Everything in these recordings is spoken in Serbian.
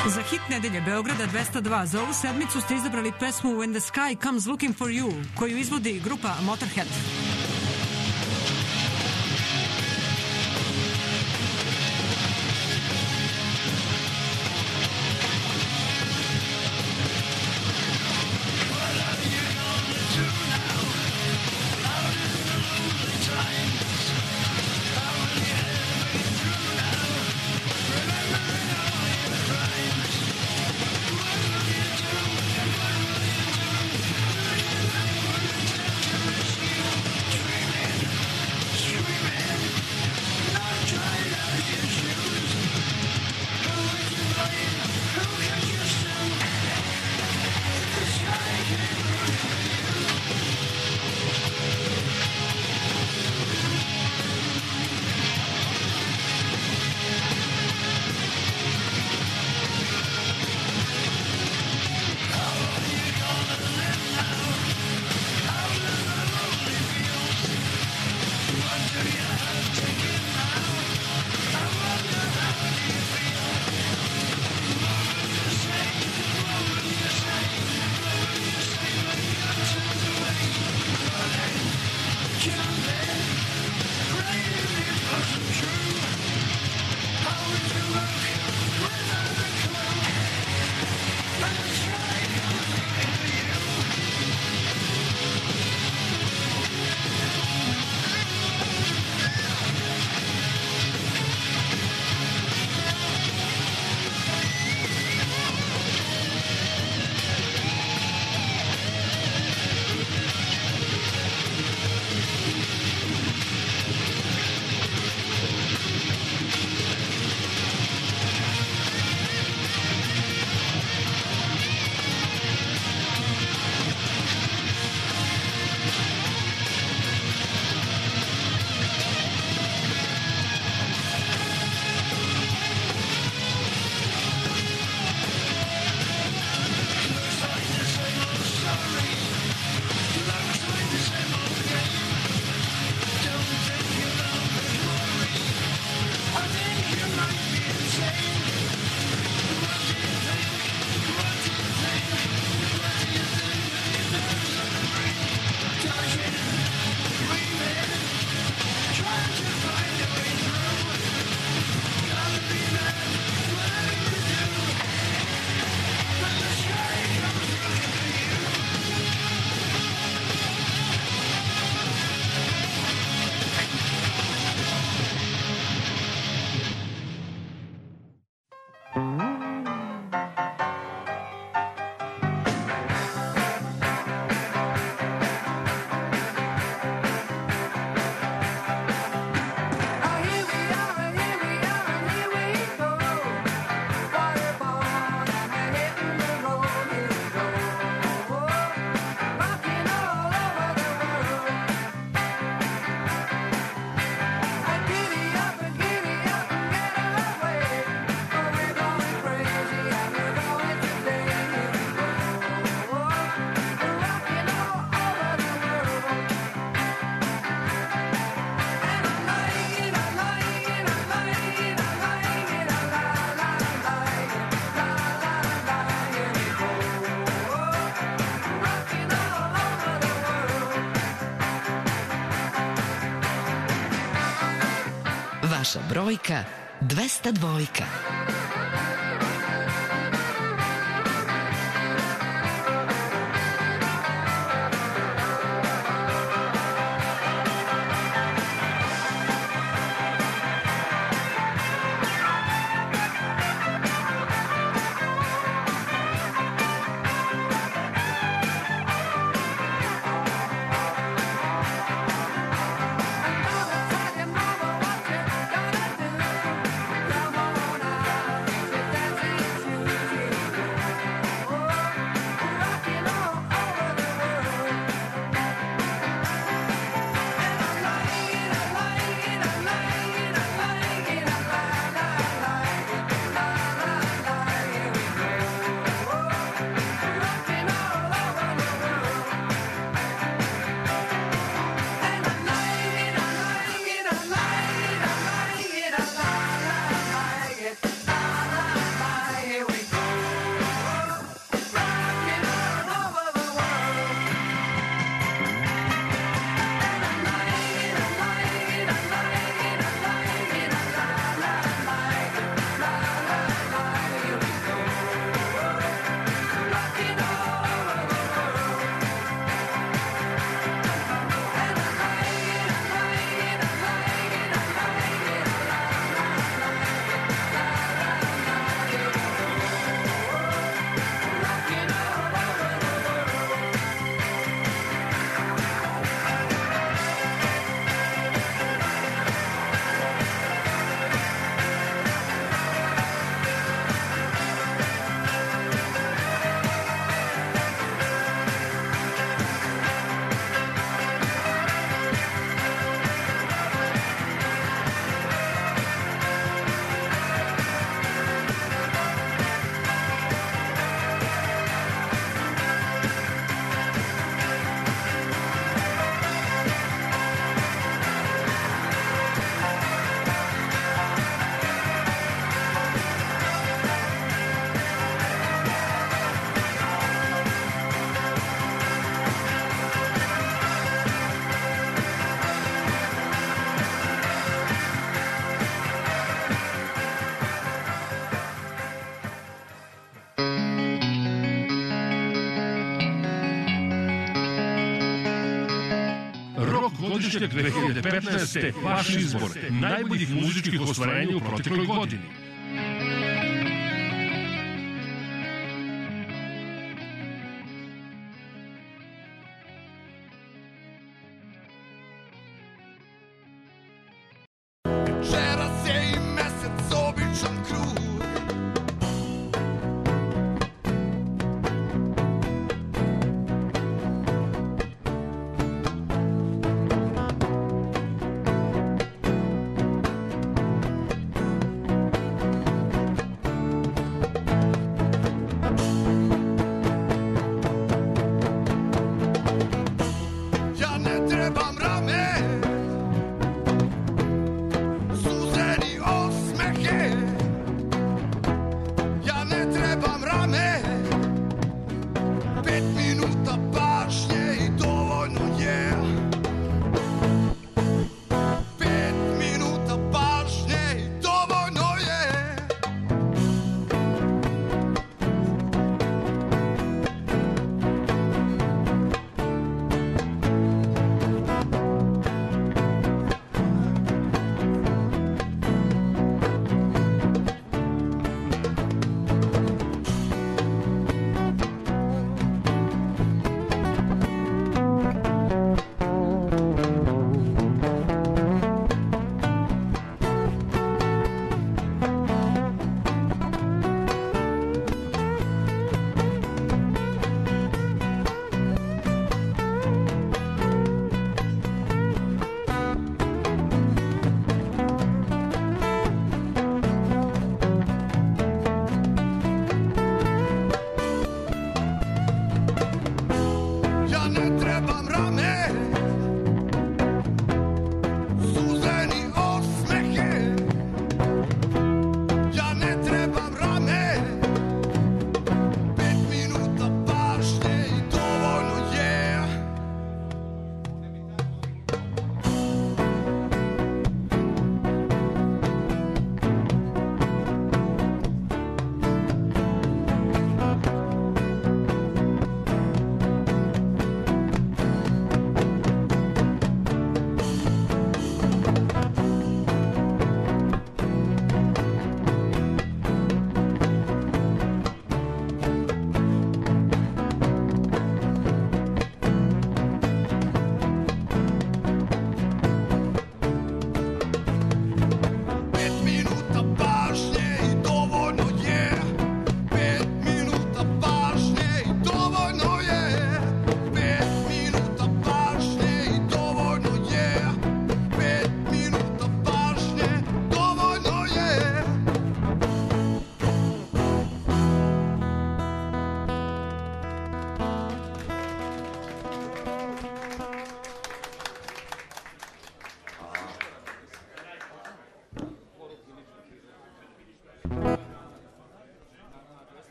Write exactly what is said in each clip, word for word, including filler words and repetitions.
Za hit nedelje Beograda dvesta dva za ovu sedmicu ste izabrali pesmu When the Sky Comes Looking for You, koju izvodi grupa Motorhead. Vaša brojka dvesta dva. Come on. Novogodišnjak dve hiljade petnaeste. Vaš izbor najboljih muzičkih ostvarenja u protekloj godini.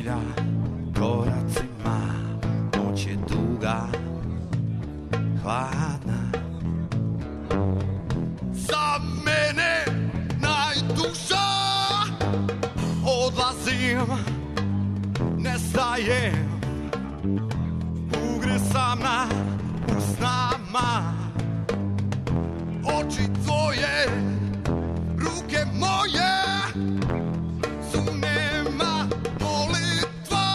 šilja koracima, noć je duga, hladna. Za mene najduža, odlazim, nestajem, ugresana u snama, oči tvoje, ruke moje su nema molitva.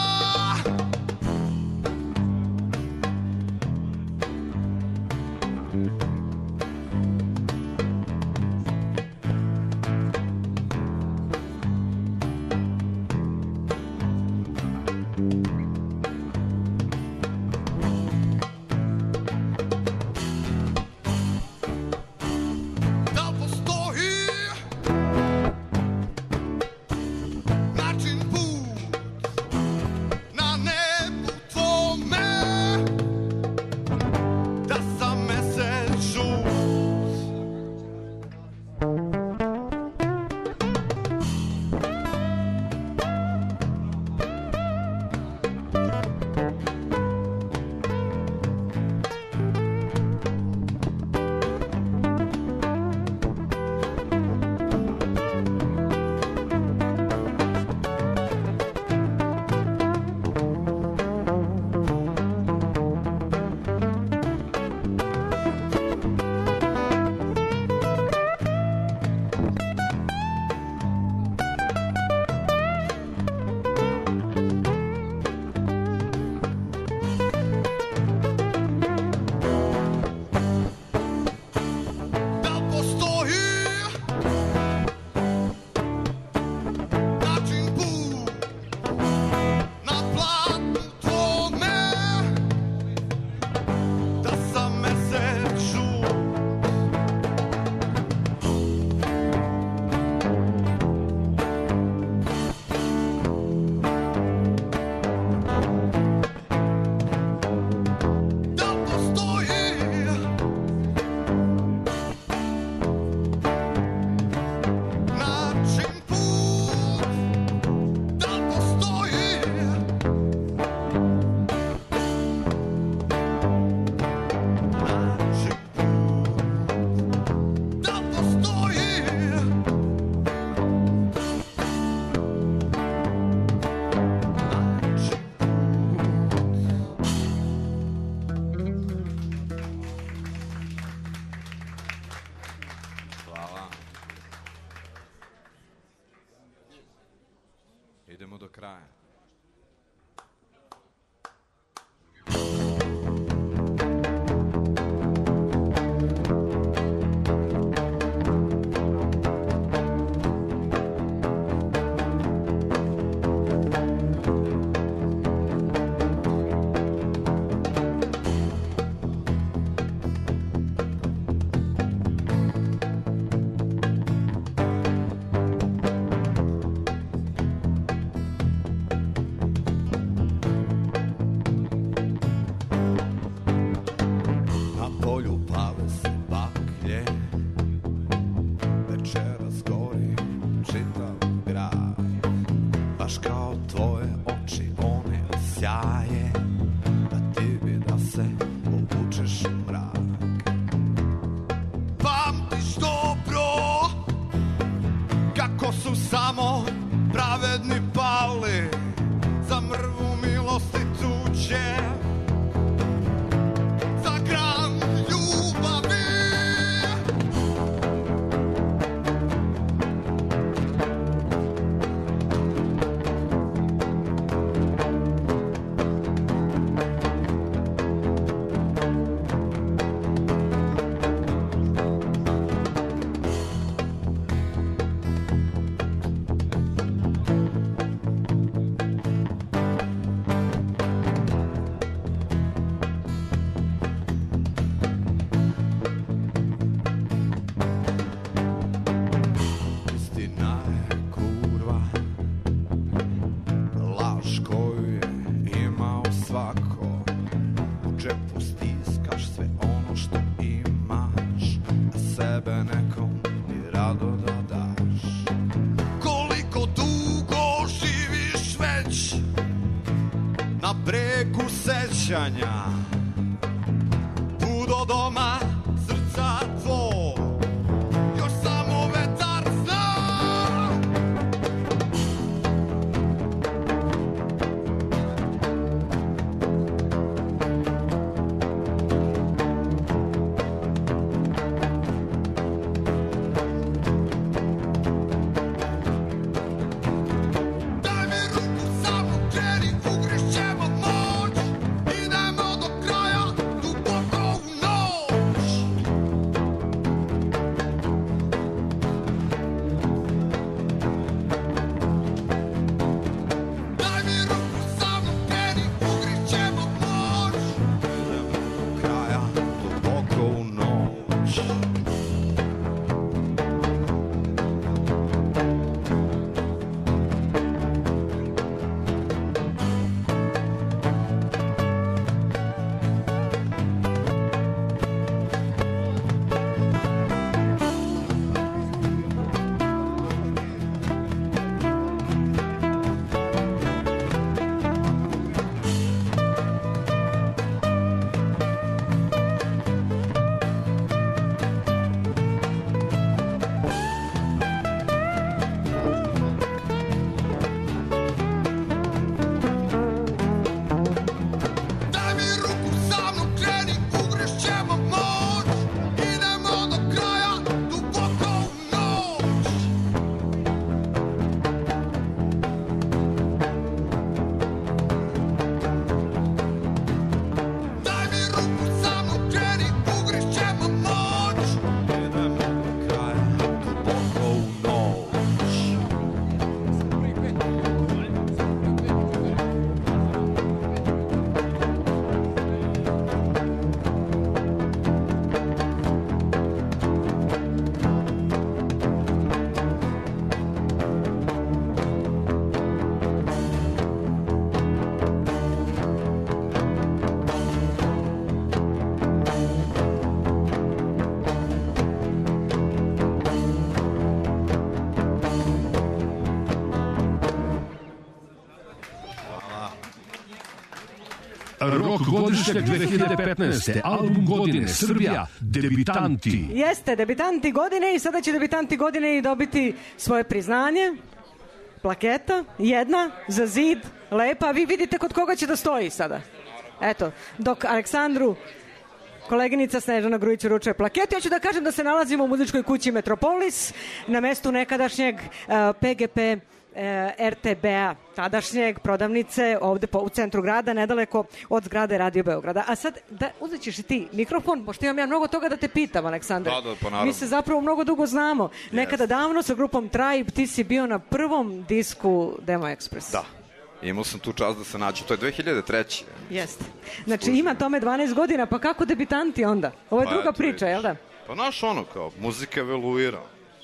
Idemo do kraja. na bregu sećanja, put do doma srca tvoj, još samo vetar zna. Rok godišnjak dve hiljade petnaeste. Album godine Srbija, debitanti. Jeste, debitanti godine i sada će debitanti godine i dobiti svoje priznanje. Plaketa, jedna, za zid, lepa. Vi vidite kod koga će da stoji sada. Eto, dok Aleksandru koleginica Snežana Grujić uručuje plaketu, ja ću da kažem da se nalazimo u muzičkoj kući Metropolis, na mestu nekadašnjeg uh, P G P R T B-a, tadašnjeg prodavnice ovde po, u centru grada, nedaleko od zgrade Radio Beograda. A sad, da, uzet ćeš i ti mikrofon, pošto imam ja mnogo toga da te pitam, Aleksandar. Da, da, pa naravno. Mi se zapravo mnogo dugo znamo. Yes. Nekada davno sa grupom Tribe ti si bio na prvom disku Demo Express. Da. Imao sam tu čast da se nađu. To je dve hiljade treće. Jeste. Znači ima tome dvanaest godina, pa kako debitanti onda? Ovo je pa druga priča, jel da? Pa naš ono kao, muzika evoluira.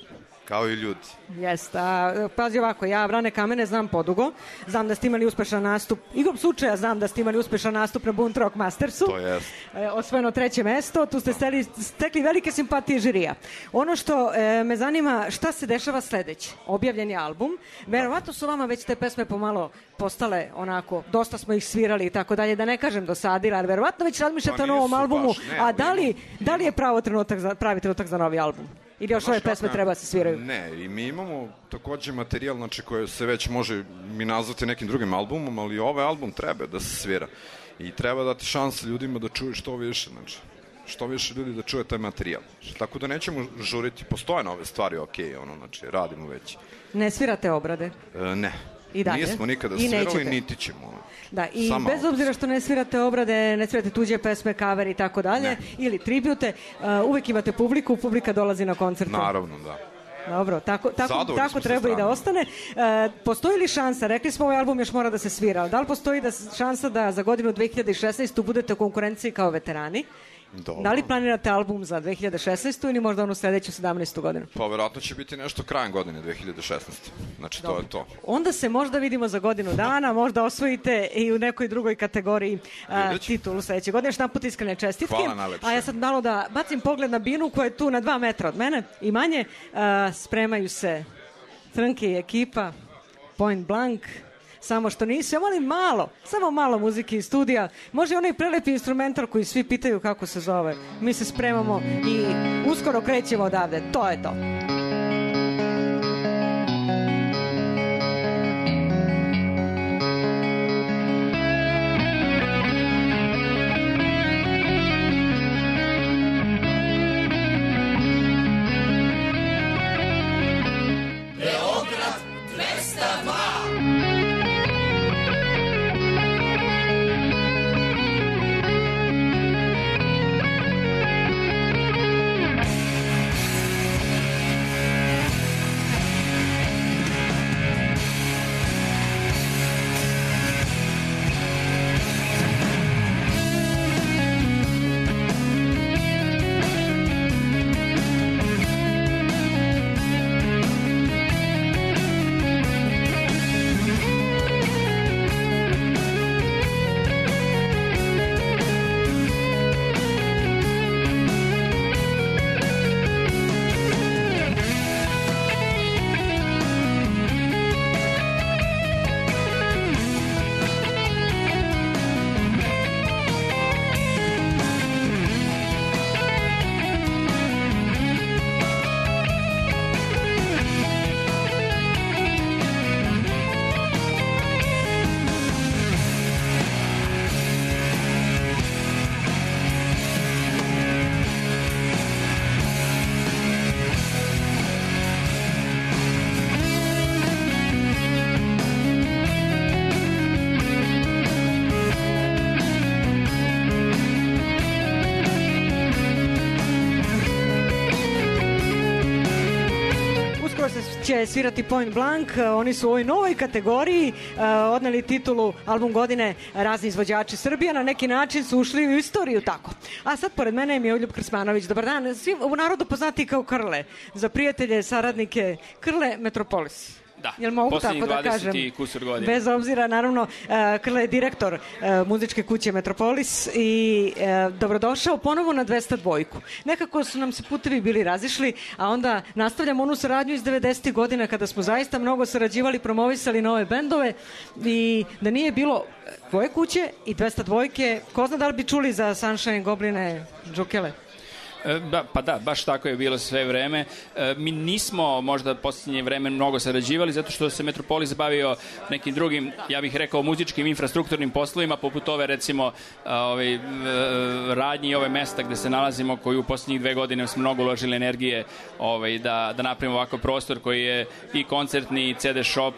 Kao i ljudi. Jeste. Pazi ovako, ja Vrane Kamene znam podugo. Znam da ste imali uspešan nastup. Igrom slučaja znam da ste imali uspešan nastup na Bunt Rock Mastersu. To jest. Osvojeno treće mesto. Tu ste steli, stekli velike simpatije žirija. Ono što e, me zanima, šta se dešava sledeće? Objavljen je album. Verovatno su vama već te pesme pomalo postale onako, dosta smo ih svirali i tako dalje, da ne kažem dosadila, ali verovatno već razmišljate pa o novom albumu. Baš, ne, a da li, da li je pravo trenutak za, pravi trenutak za novi album? Ili još ove pesme treba se sviraju? Ne, i mi imamo takođe materijal, znači, koje se već može mi nazvati nekim drugim albumom, ali ovaj album treba da se svira. I treba dati šanse ljudima da čuju što više, znači, što više ljudi da čuje taj materijal. Tako da nećemo žuriti, postoje nove stvari, ok, ono, znači, radimo već. Ne svirate obrade? E, ne. I dalje? Nismo nikada I svirali, nećete. niti ćemo. Da, i Sama bez obzira što ne svirate obrade, ne svirate tuđe pesme, cover i tako dalje, ili tribute, uh, uvek imate publiku, publika dolazi na koncerte. Naravno, da. Dobro, tako, tako, tako treba i da ostane. Uh, postoji li šansa, rekli smo ovaj album još mora da se svira, ali da li postoji da šansa da za godinu dve hiljade šesnaestu budete u konkurenciji kao veterani? Dobro. Da li planirate album za dve hiljade šesnaestu ili možda onu sledeću sedamnaestu godinu? Pa verovatno će biti nešto krajem godine dve hiljade šesnaeste. Znači Dobro. To je to. Onda se možda vidimo za godinu dana, možda osvojite i u nekoj drugoj kategoriji a, titulu sledeće godine. Još naput iskrene čestitke. Hvala najlepše. A ja sad malo da bacim pogled na Binu koja je tu na dva metra od mene i manje. A, spremaju se Crnke i ekipa, Point Blank. samo što nisu. Ja molim malo, samo malo muzike iz studija. Može onaj prelepi instrumental koji svi pitaju kako se zove. Mi se spremamo i uskoro krećemo odavde. To je to. će svirati Point Blank. Oni su u ovoj novoj kategoriji uh, odneli titulu album godine razni izvođači Srbije. Na neki način su ušli u istoriju tako. A sad pored mene je Miroljub Krsmanović. Dobar dan. Svi u narodu poznati kao Krle. Za prijatelje, saradnike Krle Metropolis. Da, jel mogu poslednjih tako da dvadeset kažem? i kusur godina. Bez obzira, naravno, Krle je direktor muzičke kuće Metropolis i dobrodošao ponovo na dvesta dva. Nekako su nam se putevi bili razišli, a onda nastavljamo onu saradnju iz devedesetih godina kada smo zaista mnogo sarađivali, promovisali nove bendove i da nije bilo tvoje kuće i dvesta dva, ko zna da li bi čuli za Sunshine, Gobline, Džukele? Da, pa da, baš tako je bilo sve vreme. E, mi nismo možda posljednje vreme mnogo sarađivali zato što se Metropolis bavio nekim drugim, ja bih rekao, muzičkim infrastrukturnim poslovima, poput ove recimo ovaj, radnji i ove mesta gde se nalazimo, koji u posljednjih dve godine smo mnogo uložili energije ovaj, da, da napravimo ovakav prostor koji je i koncertni, i ce de shop,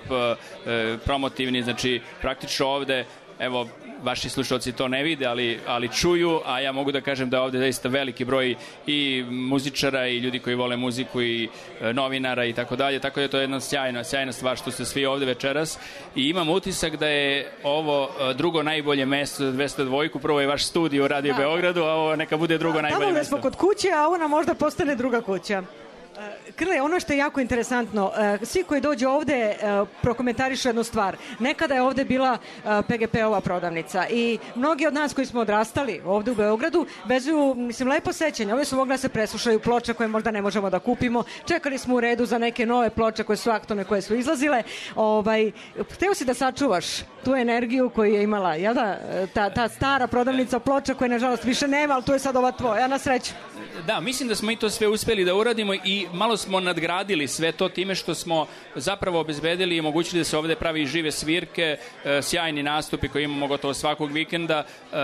e, promotivni, znači praktično ovde, evo, vaši slušalci to ne vide, ali, ali čuju, a ja mogu da kažem da je ovde zaista veliki broj i muzičara i ljudi koji vole muziku i e, novinara i tako dalje, tako da je to jedna sjajna, sjajna stvar što ste svi ovde večeras i imam utisak da je ovo e, drugo najbolje mesto za dvesta dva, prvo je vaš studio u Radio da. Beogradu, a ovo neka bude drugo najbolje mesto. Tamo da smo kod kuće, a ovo nam možda postane druga kuća. Krle, ono što je jako interesantno, svi koji dođu ovde prokomentarišu jednu stvar. Nekada je ovde bila pe ge pe-ova prodavnica i mnogi od nas koji smo odrastali ovde u Beogradu vezuju, mislim, lepo sećanje. Ovde su mogli da se preslušaju ploče koje možda ne možemo da kupimo. Čekali smo u redu za neke nove ploče koje su aktualne, koje su izlazile. Ovaj, hteo si da sačuvaš tu energiju koju je imala, jel da? Ta, ta stara prodavnica ploča koja nažalost više nema, ali tu je sad ova tvoja, na sreću. Da, mislim da smo i to sve uspeli da uradimo i malo smo nadgradili sve to time što smo zapravo obezbedili i omogućili da se ovde pravi žive svirke, e, sjajni nastupi koji imamo gotovo svakog vikenda, e,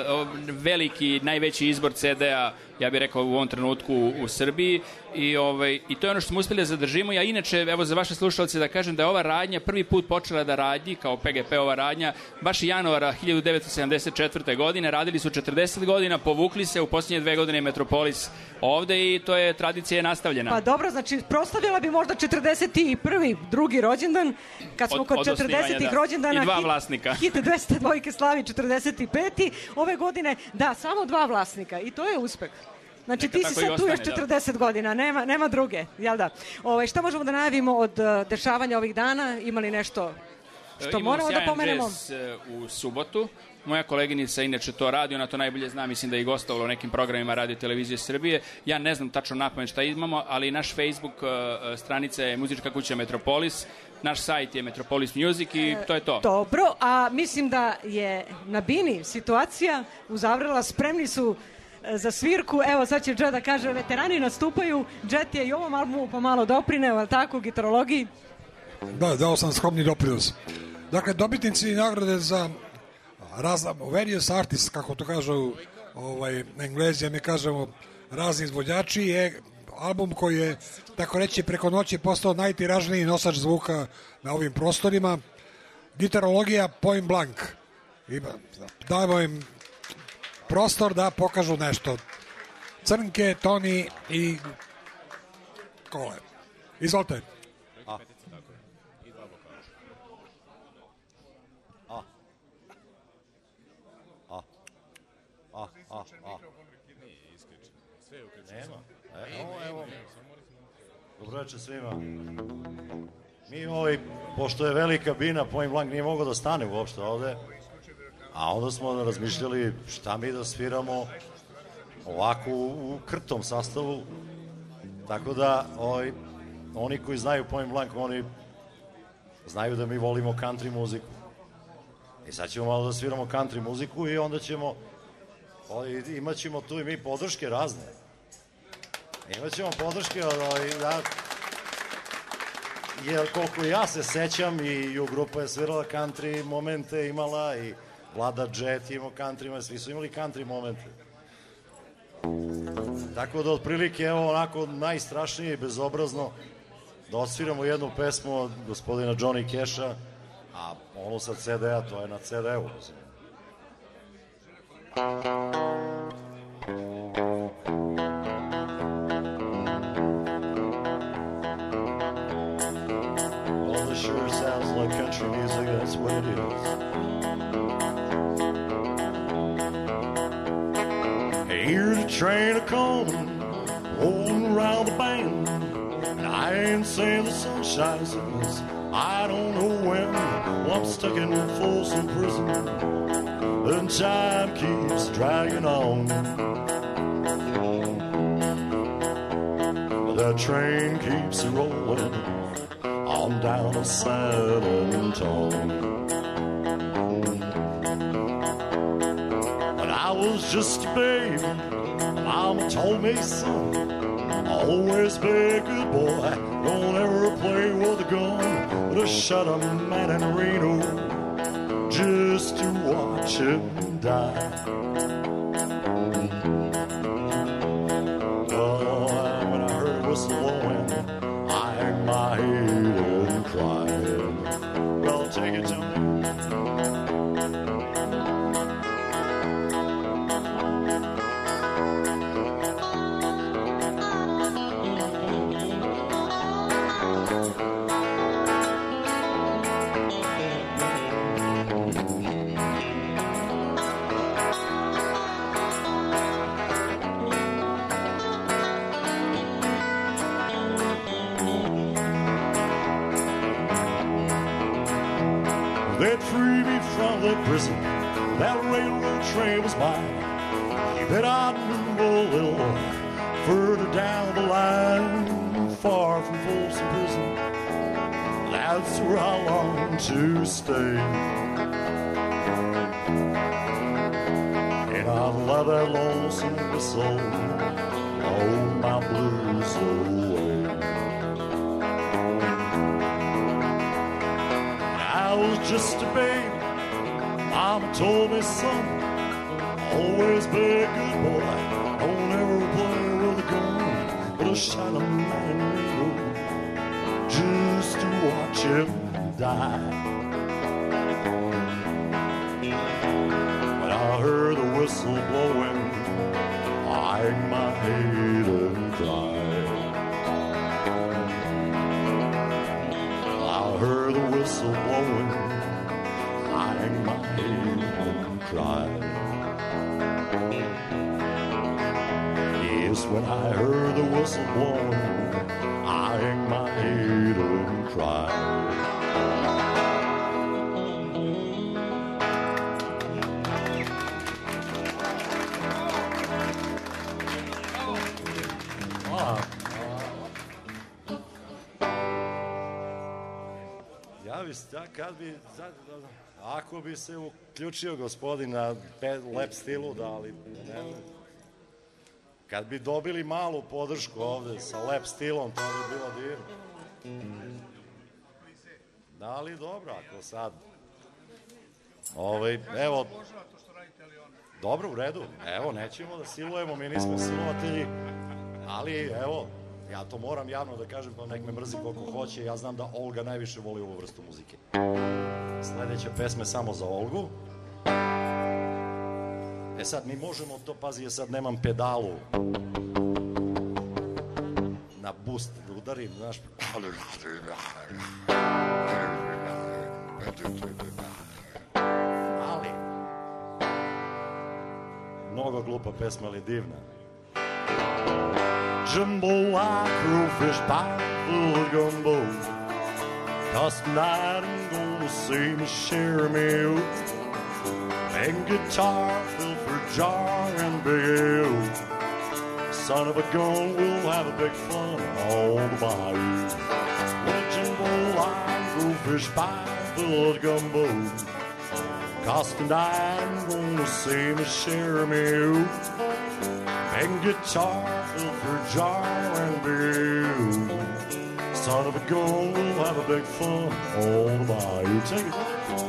veliki, najveći izbor ce de-a, ja bih rekao u ovom trenutku u, u Srbiji i, ovaj, i to je ono što smo uspeli da zadržimo. Ja inače, evo za vaše slušalce da kažem da je ova radnja prvi put počela da radi kao pe ge pe-ova radnja baš i januara hiljadu devetsto sedamdeset četvrte. godine, radili su četrdeset godina, povukli se u posljednje dve godine Metropolis ovde i to je tradicija nastavljena. Pa dobro, znači proslavila bi možda četrdeset prvi drugi rođendan, kad smo od, kod četrdesetih da. rođendana. I dva vlasnika. Hit dvesta dva slavi četrdeset peti. Ove godine, da, samo dva vlasnika i to je uspeh. Znači neka ti si sad ostane, tu još četrdeset da. godina, nema, nema druge, jel da? Ove, šta možemo da najavimo od uh, dešavanja ovih dana? Ima li nešto Što moramo da pomenemo. U subotu. Moja koleginica inače to radi, ona to najbolje zna, mislim da je i gostovala u nekim programima Radio Televizije Srbije. Ja ne znam tačno napamet šta imamo, ali naš Facebook stranica je Muzička kuća Metropolis, naš sajt je Metropolis Music i to je to. Dobro, a mislim da je na bini situacija uzavrela, spremni su za svirku. Evo sad će Džet da kaže, veterani nastupaju, Džet je i ovom albumu pomalo doprineo, ali tako, gitarologiji? Da, dao sam skromni doprinos. Dakle, dobitnici nagrade za razna, various artists, kako to kažu ovaj, na Englezija, mi kažemo razni izvođači, je album koji je, tako reći, preko noći postao najtiražniji nosač zvuka na ovim prostorima. Gitarologija Point Blank. Dajmo im prostor da pokažu nešto. Crnke, Toni i Kole. Izvolite. A. A, a, a. Sve je uključeno. Nema. Evo, evo. Dobro večer svima. Mi ovaj, pošto je velika bina, Point Blank nije mogao da stane uopšte ovde, a onda smo razmišljali šta mi da sviramo ovako u krtom sastavu, tako da ovaj, oni koji znaju Point Blank, oni znaju da mi volimo country muziku. I sad ćemo malo da sviramo country muziku i onda ćemo imat ćemo tu i mi podrške razne. Imat ćemo podrške, da, jer koliko ja se sećam i u grupa je svirala country momente imala i Vlada Džet je imao country, svi su imali country momente. Tako da otprilike evo onako najstrašnije i bezobrazno da odsviramo jednu pesmu od gospodina Johnny Casha, a ono sa ce de a to je na ce de u. Well, this sure sounds like country music, that's what it is. Hear the train a-comin', rolling around the bend, and I ain't saying the sun shines in us, I don't know when. Well, I'm stuck in Folsom Prison, and time keeps dragging on. That train keeps rolling on down to San Antonio. When I was just a baby, Mama told me, son, always be a good boy, don't ever play with a gun, but I shot a man in Reno just to watch him die. Oh, when I heard a whistle blowing, I hung my head and cried. Well, take it to me. They'd free me from the prison, that railroad train was mine. That I knew a little further down the line, far from Folsom Prison, that's where I long to stay. And I love that lonesome whistle, all my blues away. I was just a baby, Mama told me, son, always be a good boy, don't ever play with a gun, but I shot a man in Reno just to watch him die. When I heard the whistle blowing, I hung my head and cried. I heard the whistle blowing, I hung my head and cried. Yes, when I heard the whistle blowing, I hung my head and cried. bi, kad bi, ako bi se uključio gospodin na lep stilu, da, ali ne, kad bi dobili malu podršku ovde sa lep stilom, to bi bilo divno. Da li dobro, ako sad... Ovaj, evo... Dobro, u redu. Evo, nećemo da silujemo, mi nismo silovatelji, ali evo, ja to moram javno da kažem, pa nek me mrzi koliko hoće, ja znam da Olga najviše voli ovu vrstu muzike. Sledeća pesma je samo za Olgu. E sad, mi možemo to, pazi, ja sad nemam pedalu na boost da udarim, znaš, ali mnogo glupa pesma, ali divna. Jambalaya, crowfish pie, full of gumbo. Cause tonight I'm gonna see me share me out. And guitar, fill for jar and big ale. Son of a gun, we'll have a big fun on the bayou. Well, jambalaya, crowfish pie, full of gumbo. Cause tonight I'm gonna see me share me out. And guitar, fill for jar and bill. Son of a gun, we'll have a big fun on the bayou. Take it.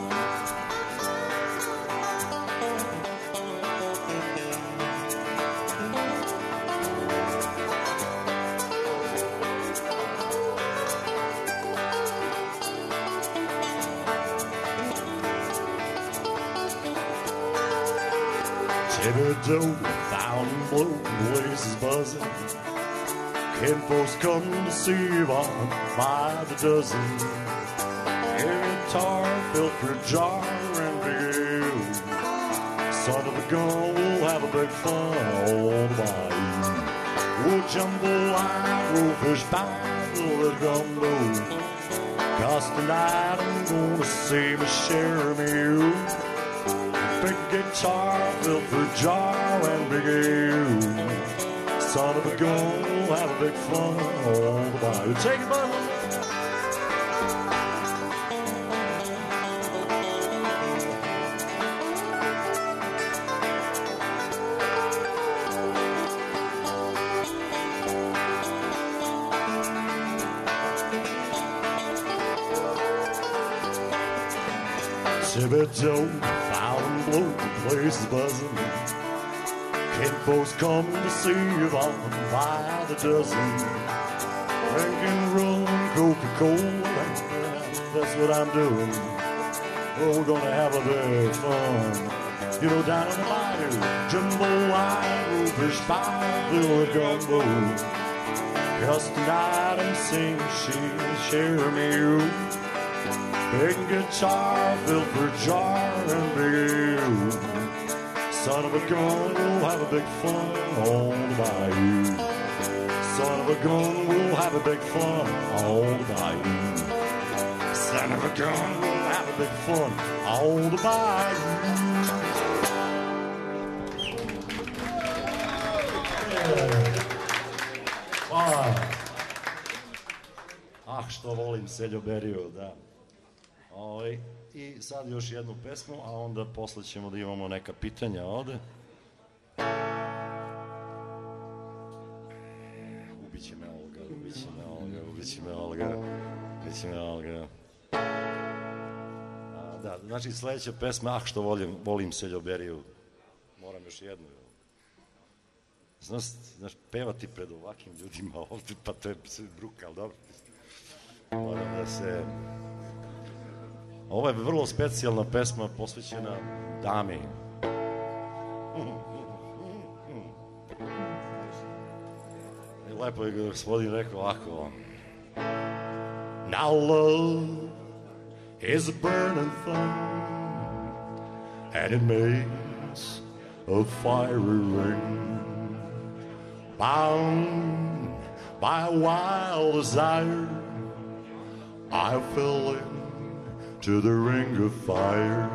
Thibodeau, fountain blow, the place is buzzing. Ken folks come to see Yvonne by the dozen. Guitar, filter jar, and big ale. Son of a gun, we'll have a big fun on the bayou. We'll jambalaya, crowfish pie, full of gumbo. Cause tonight I'm gonna see me share me out. Big guitar, filter jar, and big ale. Son of a gun, we'll have a big fun on the bayou. Take it, bud. Thibodeau, fountain blow, the place is buzzing. Ken folks come to see Yvonne by the dozen. Drinking rum, Coca-Cola, that's what I'm doing. Oh, we're gonna have a big fun. You know, down on the bayou, jambalaya, fish pie, full of gumbo. Cause tonight I'm seeing she'll share me out. Big guitar, fill for jar, and big ale. Son of a gun, we'll have a big fun on the bayou. Son of a gun, we'll have a big fun on the bayou. Son of a gun, we'll have a big fun on the bayou. Ah, ah, što volim Seljo Beriju, da. Oj, i sad još jednu pesmu, a onda posle ćemo da imamo neka pitanja ovde. Ubiće me Olga, ubiće me Olga, ubiće me Olga, ubiće me Olga. A, da, znači sledeća pesma, ah što volim, volim Seljo Beriju, moram još jednu. Znaš, znaš, pevati pred ovakvim ljudima ovde, pa to je bruka, ali dobro. Moram da se... Ovo je vrlo specijalna pesma posvećena dami. I lepo je gospodin rekao ovako. Now love is a burning thing, and it makes a fiery ring, bound by a wild desire. I fell in to the ring of fire.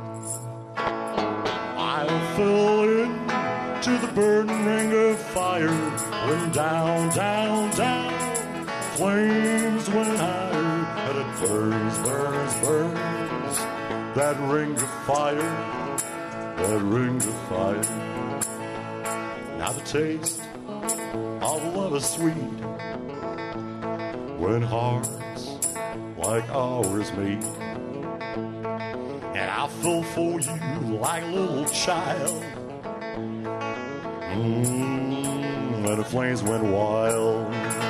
I fell in to the burning ring of fire. When down, down, down, flames went higher, and it burns, burns, burns. That ring of fire, that ring of fire. Now the taste of love is sweet when hearts like ours meet. And I fell for you like a little child. Mm, when the flames went wild,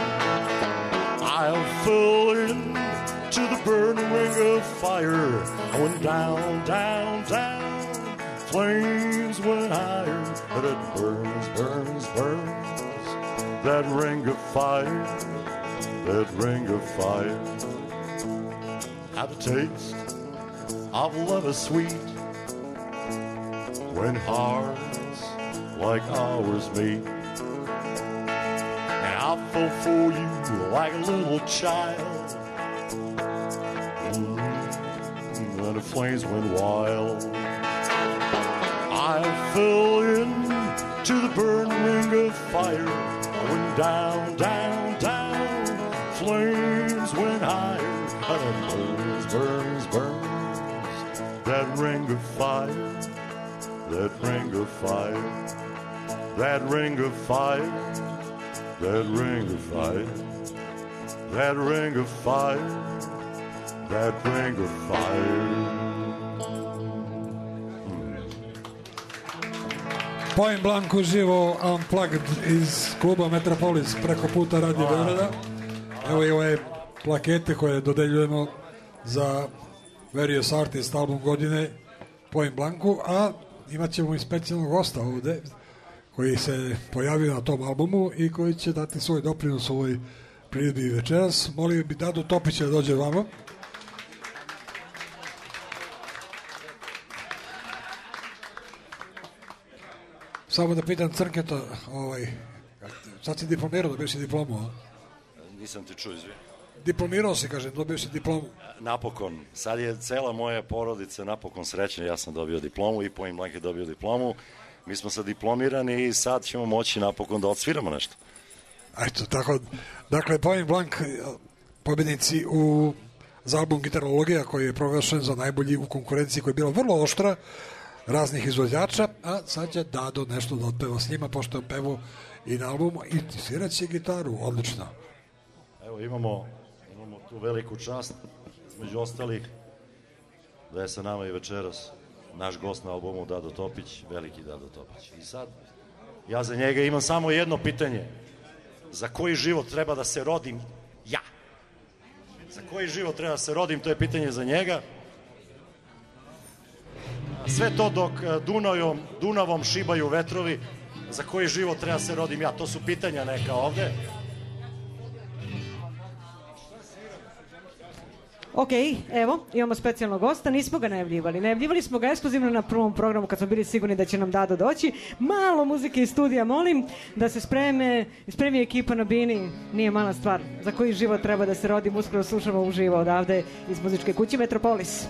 I fell into the burning ring of fire. I went down, down, down. Flames went higher, but it burns, burns, burns. That ring of fire, that ring of fire. How the taste of love is sweet when hearts like ours meet. And I fall for you like a little child. Mm, when the flames went wild, I fell into the burning ring of fire. I went down, down, down. Flames went higher, and it burns, burns, burns. That ring of fire, that ring of fire, that ring of fire, that ring of fire, that ring of fire, that ring of fire. Point Blank uživo Unplugged iz kluba Metropolis preko puta Radio Beograda. Evo i ove plakete koje dodeljujemo za Various Artist album godine Point Blanku, a imat ćemo i specijalnog gosta ovde koji se pojavio na tom albumu i koji će dati svoj doprinos u ovoj priredbi večeras. Molio bi Dadu Topića da dođe vamo. Samo da pitam Crnketa, ovaj, sad si diplomirao, dobio si diplomu, a? Nisam ti čuo, izvijek. Diplomirao si, kažem, dobio si diplomu. Napokon, sad je cela moja porodica napokon srećna, ja sam dobio diplomu i Point Blank je dobio diplomu. Mi smo sad diplomirani i sad ćemo moći napokon da odsviramo nešto. Eto, tako, dakle, Point Blank, pobjednici u, za album Gitarologija koji je proglašen za najbolji u konkurenciji, koja je bila vrlo oštra, raznih izvođača, a sad će Dado nešto da otpeva s njima, pošto je pevo i na albumu i svirat će gitaru, odlično. Evo imamo, imamo tu veliku čast, između ostalih, da je sa nama i večeras naš gost na albumu Dado Topić, veliki Dado Topić. I sad, ja za njega imam samo jedno pitanje. Za koji život treba da se rodim ja? Za koji život treba da se rodim, to je pitanje za njega. Sve to dok Dunavom, Dunavom šibaju vetrovi, za koji život treba se rodim ja? To su pitanja neka ovde. Ok, evo, imamo specijalnog gosta, nismo ga najavljivali. Najavljivali smo ga ekskluzivno na prvom programu kad smo bili sigurni da će nam Dado doći. Malo muzike iz studija, molim da se spreme, spremi ekipa na bini, nije mala stvar. Za koji život treba da se rodim, uskoro slušamo uživo odavde iz muzičke kuće Metropolis.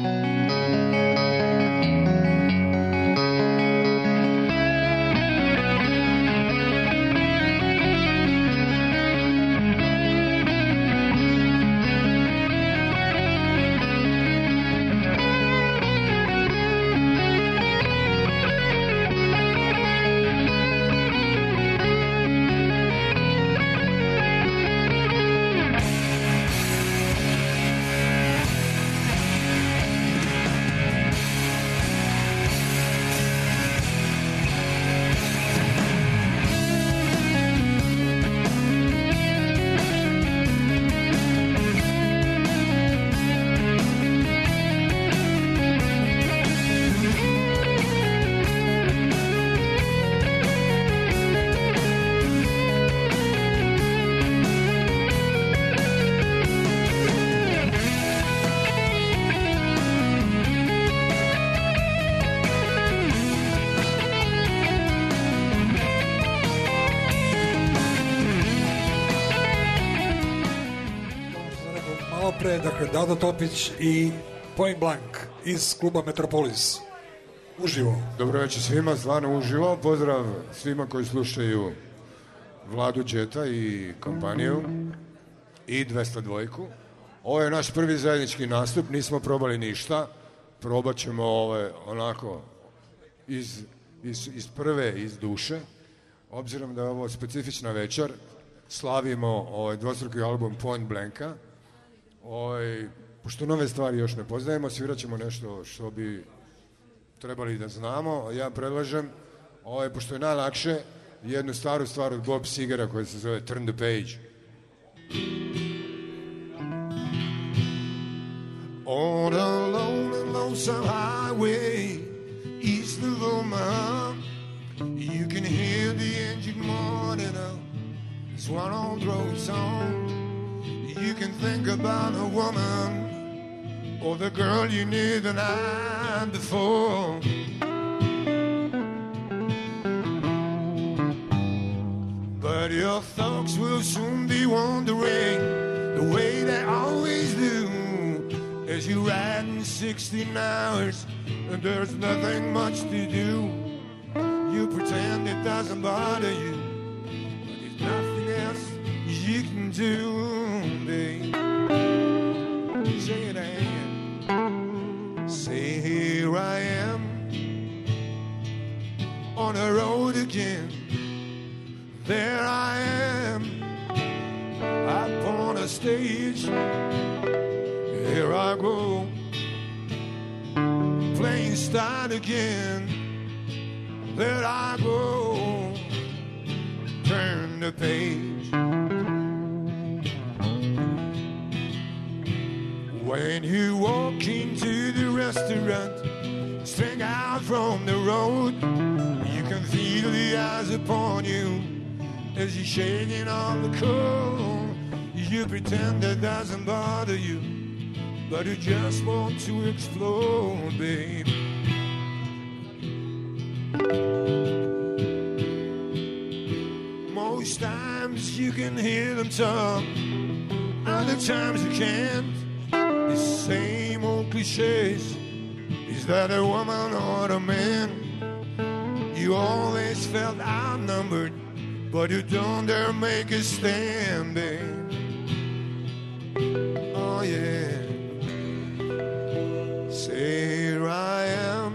Dakle, Dado Topić i Point Blank iz kluba Metropolis. Uživo. Dobro večer svima, stvarno uživo. Pozdrav svima koji slušaju Vladu Đeta i kompaniju i dvesta dva. Ovo je naš prvi zajednički nastup, nismo probali ništa. Probat ćemo ove, onako iz, iz, iz prve, iz duše. Obzirom da je ovo specifična večer, slavimo ovaj dvostruki album Point Blanka. Ovaj, pošto nove stvari još ne poznajemo, svirat ćemo nešto što bi trebali da znamo. Ja predlažem, ovaj, pošto je najlakše, jednu staru stvar od Bob Segera koja se zove Turn the Page. On a lonely, lonesome highway east of Omaha, you can hear the engine morning of this one old road song. You can think about a woman or the girl you knew the night before. But your thoughts will soon be wandering the way they always do, as you ride in sixteen hours and there's nothing much to do. You pretend it doesn't bother you, but there's nothing else you can do, babe. Say it again. Say here I am on the road again. There I am up on a stage. Here I go, playing start again. There I go, turn the page. When you walk into the restaurant, straight out from the road, you can feel the eyes upon you as you're shaking on the cold. You pretend that doesn't bother you, but you just want to explode, babe. Most times you can hear them talk, other times you can't. The same old cliches. Is that a woman or a man? You always felt outnumbered, but you don't dare make a stand, babe. Oh yeah. Say here I am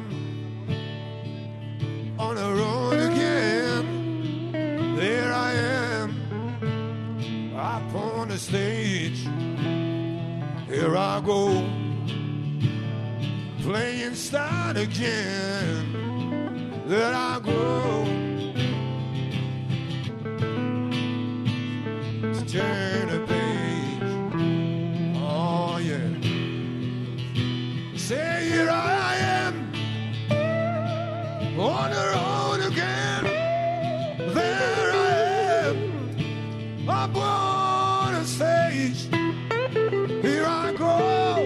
on the road again. There I am up on the stage. Here I go, playing start again. There I go, to turn a page. Oh yeah. Say here I am on the road again. There I am up on the stage. Here I go,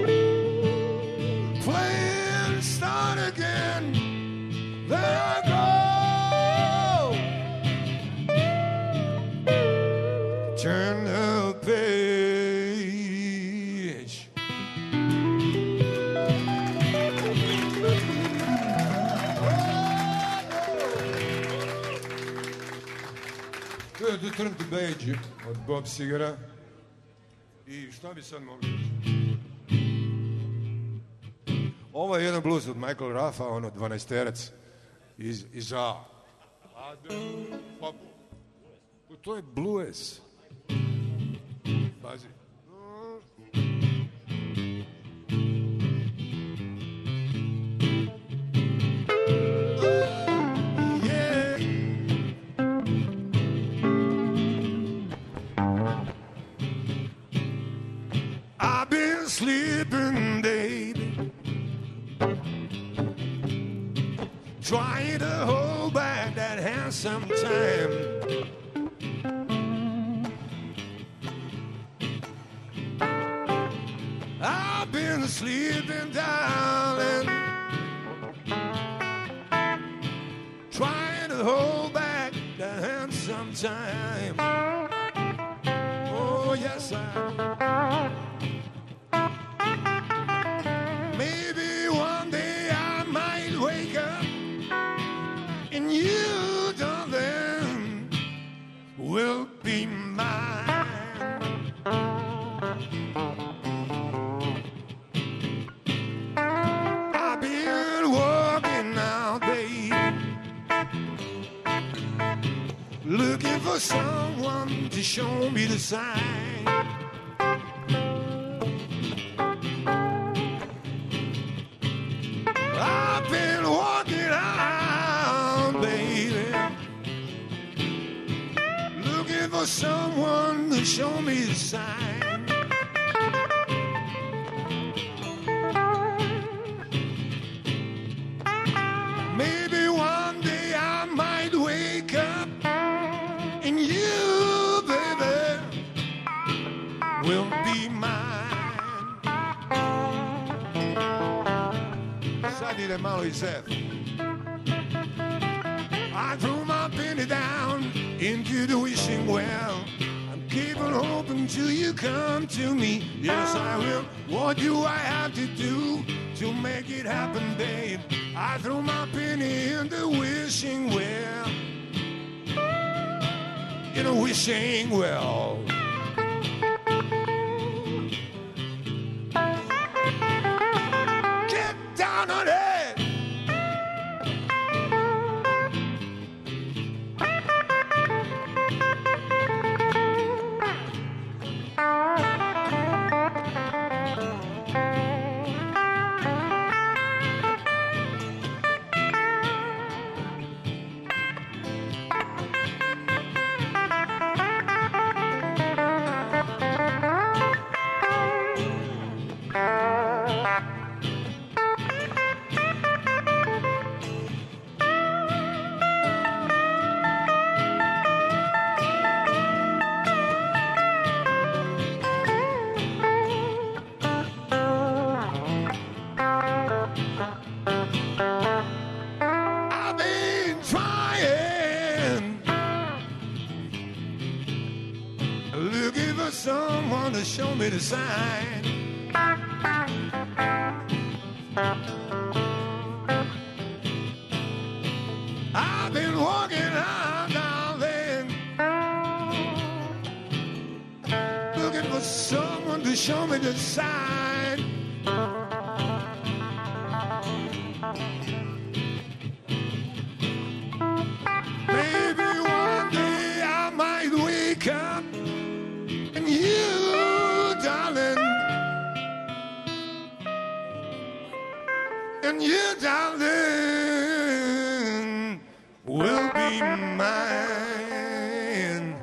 playing start again. There I go, turn the page. To je The Turn the Page od Bob Segera. I šta bi sad mogli? Ovo je jedan blues od Michael Ruffa, ono dvanaesterac iz, iz A. Pa, to je blues. Pazi. I've been sleeping, baby, trying to hold back that handsome time. I've been sleeping, darling, trying to hold back that handsome time. Oh, yes, I maybe one day I might wake up and you, darling, will be mine. looking for someone to show me the sign. I've been walking around, baby, looking for someone to show me the sign. Maybe one day I might wake up and you, baby, will be mine. Sai di malo Yusef. I threw my penny down into the wishing well. I'm keeping hoping till you come to me. Yes, I will. What do I have to do to make it happen, babe? I threw my penny in the wishing well. In a wishing well. Get down on it. Someone to show me the sign. I've been walking out down there looking for someone to show me the sign. Maybe one day I might wake up and you, darling, and you, darling, will be mine.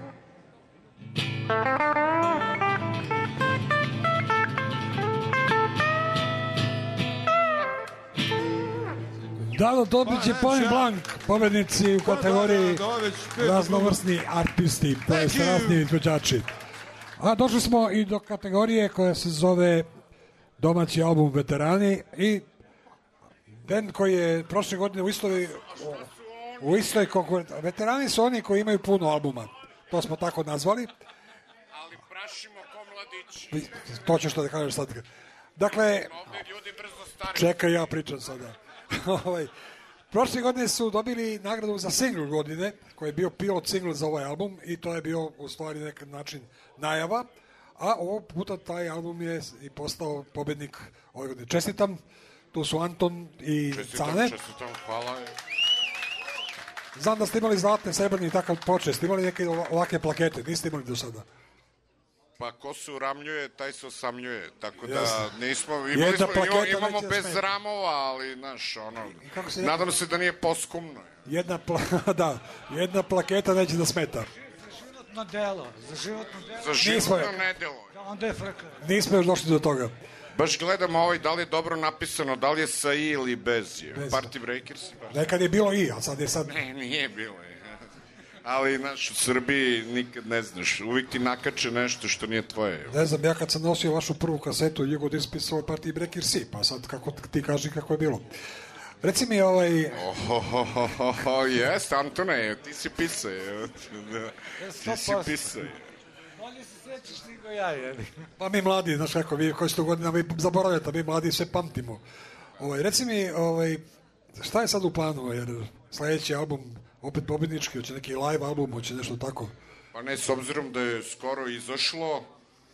Dado Topić i Point Blank, pobednici u kategoriji raznovrsni artisti, to je razni izvođači. A došli smo i do kategorije koja se zove domaći album Veterani i band koji je prošle godine u istoj u istoj konkurenciji. Veterani su oni koji imaju puno albuma. To smo tako nazvali. Ali prašimo ko mladići. To ćeš što da kažeš sad. Dakle, čekaj, ja pričam sada. Ovaj, prošle godine su dobili nagradu za single godine, koji je bio pilot single za ovaj album i to je bio u stvari na neki način najava, a ovog puta taj album je i postao pobednik ove godine. Čestitam, tu su Anton i čestitam, Cane. Čestitam, hvala. Znam da ste imali zlatne, srebrni i takav počest, imali neke ovakve plakete, niste imali do sada. Pa ko se uramljuje, taj se osamljuje, tako da Jasne. nismo, imali Jedna smo, plaketa imamo, imamo neće bez smeti. ramova, ali, znaš, ono, se nadam se da nije poskumno. Jedna, pla, da, jedna plaketa neće da smeta. Na delo, za životno delo. Za životno nedelo. Da, onda je frka. Nismo još došli do toga. Baš gledam ovaj, da li je dobro napisano, da li je sa i ili bez je. Bez. Party Breakers. Baš. Nekad je bilo i, a sad je sad... Ne, nije bilo je. Ali, znaš, u Srbiji nikad ne znaš, uvijek ti nakače nešto što nije tvoje. Ne znam, ja kad sam nosio vašu prvu kasetu, Jugo dispisao Party Breaker si, pa sad kako ti kaži kako je bilo. Reci mi ovaj... Ohohoho, jest, Antone, ti si pisao. Ti si pisao. Bolje se sećaš nego ja, jeli. Pa mi mladi, znaš kako, vi koji ste godina, vi zaboravljate, a mi mladi sve pamtimo. Ovaj, reci mi, ovaj, šta je sad u planu, jer sledeći album, opet pobednički, hoće neki live album, hoće nešto tako? Pa ne, s obzirom da je skoro izašlo...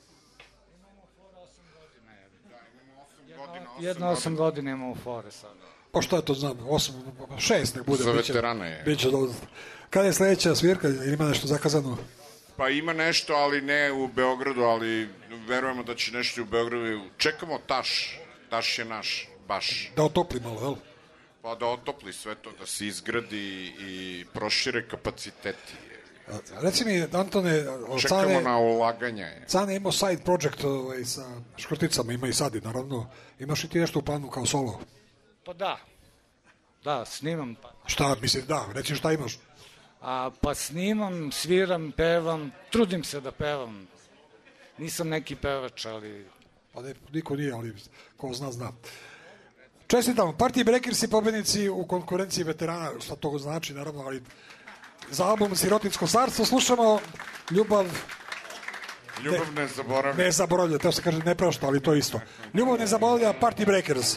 Jedno osam godina imamo fore sada. Pa šta to znam, osam, šest nek bude. Za biće, veterane je. Biće dosta. Kada je sledeća svirka? Ima nešto zakazano? Pa ima nešto, ali ne u Beogradu, ali verujemo da će nešto u Beogradu. Čekamo Taš. Taš je naš, baš. Da otopli malo, jel? Pa da otopli sve to, da se izgradi i prošire kapaciteti. Reci mi, Antone, čekamo Cane, na ulaganja. Cane imao side project ovaj, sa škrticama, ima i sad i naravno. Imaš i ti nešto u planu kao solo? Pa da. Da, snimam. Pa. Šta, mislim, da, reći šta imaš? A, pa snimam, sviram, pevam, trudim se da pevam. Nisam neki pevač, ali... Pa ne, niko nije, ali ko zna, zna. Čestitam, Party Breakers i pobednici u konkurenciji veterana, šta to znači, naravno, ali za album Sirotinsko carstvo slušamo Ljubav... Ljubav ne zaboravlja. Ne zaboravlja, to se kaže ne prašta, ali to isto. Ljubav ne zaboravlja, Party Breakers.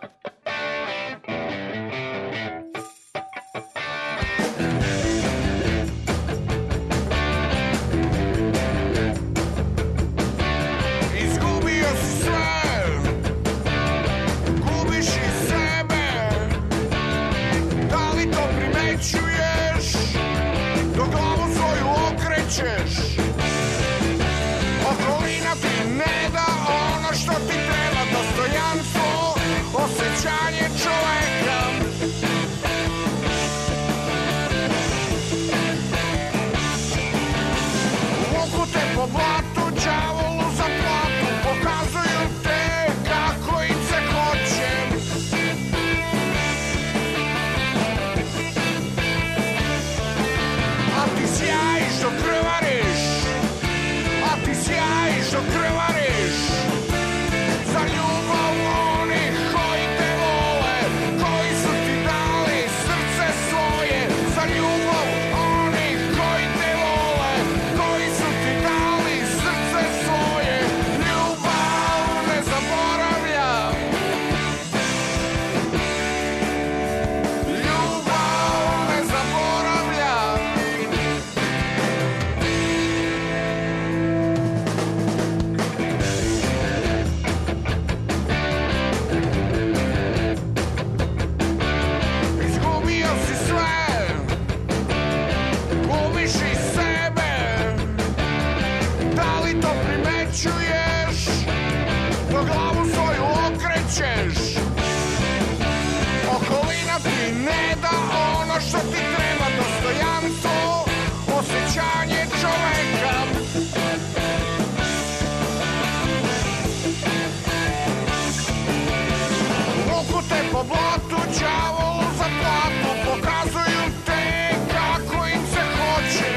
Okolina ti ne da ono što ti treba, dostojanstvo, osjećanje čoveka. Vuku te po blatu, đavolu za platu, pokazuju te kako im se hoće. A ti sjajiš dok krvariš, a ti sjajiš dok krvariš, za ljubav onih koji te vole, koji su ti dali srce svoje, za ljubav onih koji te vole, koji su ti dali srce svoje. Ljubav ne zaboravlja, ljubav ne zaboravlja. Izgubio si sve, gubiš i sebe, da li to primećuješ, dok glavu svoju okrećeš. Okolina ti ne da ono što ti treba, dostojanstvo, osjećanje čoveka. Vuku te po blatu, đavolu za platu, pokazuju te kako im se hoće.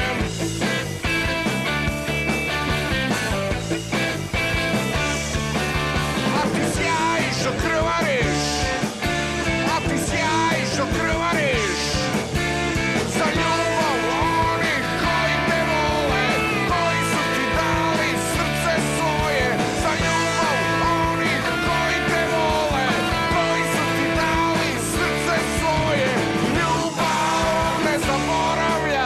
A ti sjajiš dok krvariš, a ti sjajiš dok krvariš, za ljubav onih koji te vole, koji su ti dali srce svoje, za ljubav onih koji te vole, koji su ti dali srce svoje. Ljubav ne zaboravlja,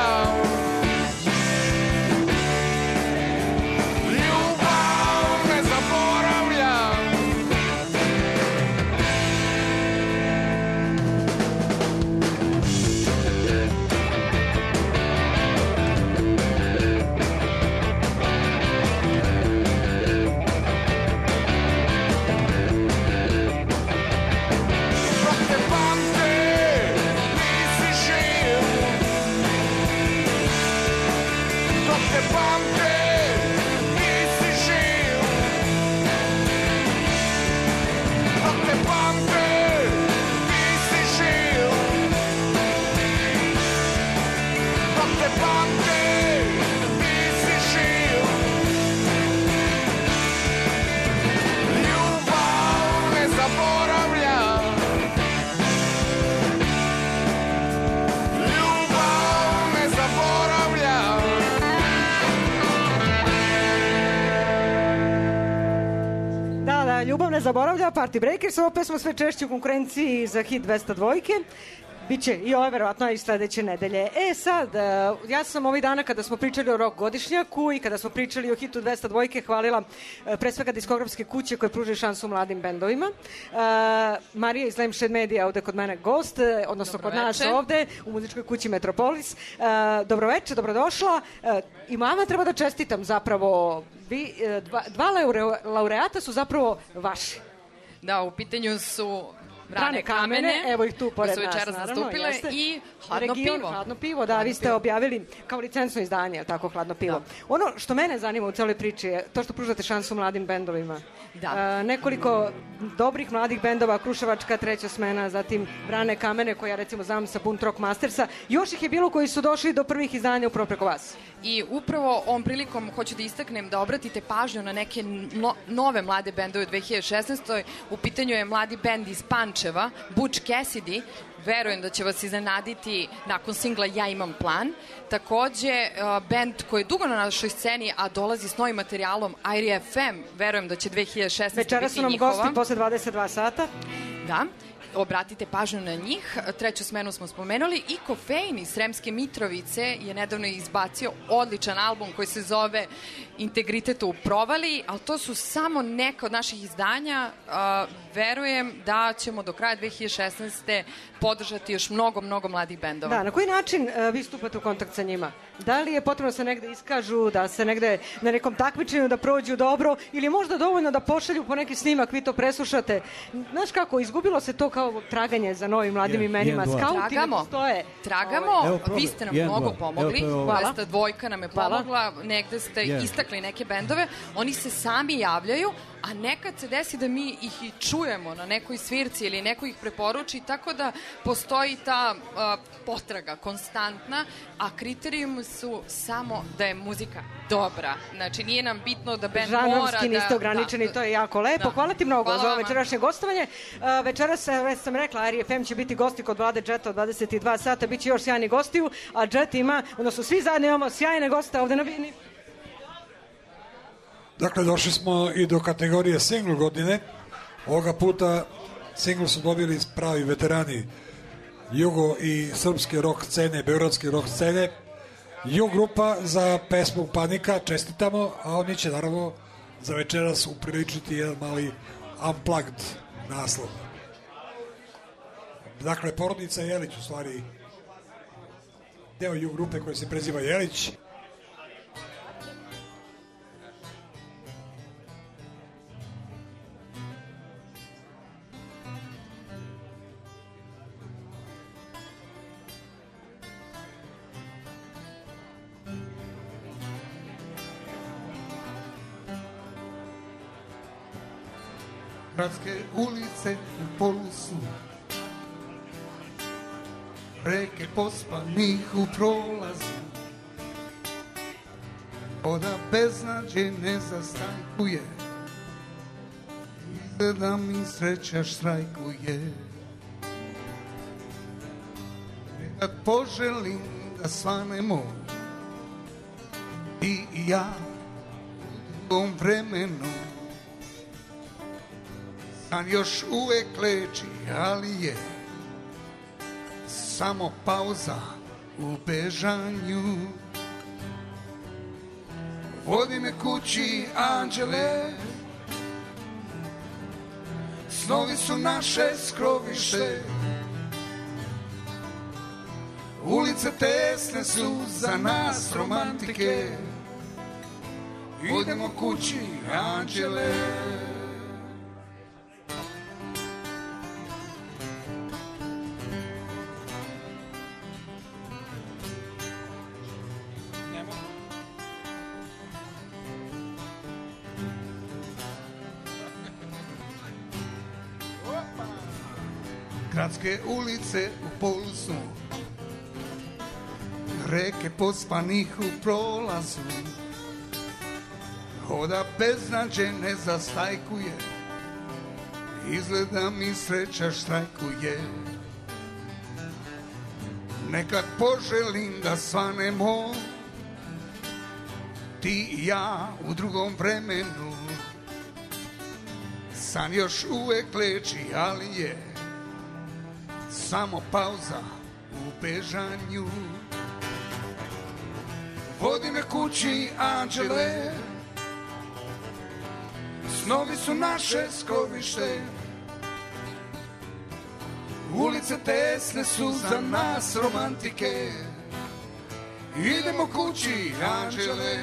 ljubav ne zaboravlja. Dok te pamte, nisi živ. Dok te pamte, nisi živ. Dok te pamte, nisi živ. Dok te pamte, nisi živ. Ljubav ne zaboravlja, ljubav ne zaboravlja. Da, da, Ljubav ne zaboravlja, Party Breakers, ovo pesma sve češće u konkurenciji za hit dvesta dvojke. Biće i ove, verovatno, i sledeće nedelje. E sad, ja sam ovih dana kada smo pričali o rock godišnjaku i kada smo pričali o hitu dvesta dvojke hvalila pre svega diskografske kuće koje pružaju šansu mladim bendovima. Marija iz Lampshade Media ovde kod mene gost, odnosno kod nas ovde u muzičkoj kući Metropolis. Dobroveče, dobrodošla. I mama treba da čestitam zapravo. Vi, dva, dva laureata su zapravo vaši. Da, u pitanju su Brane kamene, evo ih tu pored nas, naravno. Koje su večeras nastupile i Hladno Region, pivo. Hladno pivo, da, vi ste objavili kao licencno izdanje, tako, Hladno pivo. Da. Ono što mene zanima u celoj priči je to što pružate šansu mladim bendovima. Da. A, nekoliko dobrih mladih bendova, Kruševačka, Treća smena, zatim Brane kamene, koja recimo znam sa Bunt Rock Mastersa, još ih je bilo koji su došli do prvih izdanja upravo preko vas. I upravo ovom prilikom hoću da istaknem da obratite pažnju na neke no, nove mlade bendove u dve hiljade šesnaestoj. U pitanju je mladi bend iz Pančeva, Butch Cassidy. Verujem da će vas iznenaditi nakon singla Ja imam plan. Takođe, bend koji je dugo na našoj sceni, a dolazi s novim materijalom, I R I F M, verujem da će dve hiljade šesnaeste Večeras biti njihova. Večeras su nam gosti posle dvadeset dva sata. Da. Obratite pažnju na njih. Treću smenu smo spomenuli i Kofein iz Sremske Mitrovice je nedavno izbacio odličan album koji se zove Integritet u provali, ali to su samo neka od naših izdanja. Uh, verujem da ćemo do kraja dve hiljade šesnaeste podržati još mnogo, mnogo mladih bendova. Da, na koji način uh, vi stupate u kontakt sa njima? Da li je potrebno da se negde iskažu, da se negde na nekom takmičenju da prođu dobro, ili je možda dovoljno da pošalju po neki snimak, vi to preslušate? Znaš kako, izgubilo se to kao traganje za novim mladim imenima. Skauti ne postoje. Tragamo, vi ste nam mnogo pomogli. Dvesta dvojka nam je pomogla, negde ste istakli neke bendove. Oni se sami javljaju, a nekad se desi da mi ih i čujemo na nekoj svirci ili neko ih preporuči, tako da postoji ta uh, potraga konstantna, a kriterijum su samo da je muzika dobra. Znači, nije nam bitno da bend mora da... Žanrovski niste ograničeni, da, to je jako lepo. Da. Hvala ti mnogo Hvala za ovo večerašnje gostovanje. Uh, večeras, već sam rekla, R I F M će biti gosti kod Vlade Džeta od dvadeset dva sata, bit će još sjajni gostiju, a Džet ima, odnosno svi zajedno imamo sjajne goste ovde na Bini. Dakle, došli smo i do kategorije single godine. Ovoga puta single su dobili pravi veterani jugo i srpske rock scene, beogradske rock scene. Jug grupa za pesmu Panika, čestitamo, a oni će naravno za večeras upriličiti jedan mali unplugged naslov. Dakle, porodica Jelić, u stvari deo Jug grupe koji se preziva Jelić. Gradske ulice u polusu, reke pospanih u prolazu, voda beznađe ne zastajkuje, izgleda mi sreća štrajkuje. Nekad poželim da svanemo, ti i ja u drugom vremenu. San još uvek leči, ali je samo pauza u bežanju. Vodi me kući, anđele, snovi su naše skrovište. Ulice tesne su za nas romantike. Idemo kući, anđele. Gradske ulice u polusu, reke pospanih u prolazu, hoda beznađe ne zastajkuje, izgleda mi sreća štrajkuje. Nekad poželim da svanemo, ti i ja u drugom vremenu. San još uvek leči, ali je samo pauza u bežanju. Vodi me kući, anđele, snovi su naše skrovište. Ulice tesne su za nas romantike. Idemo kući, anđele.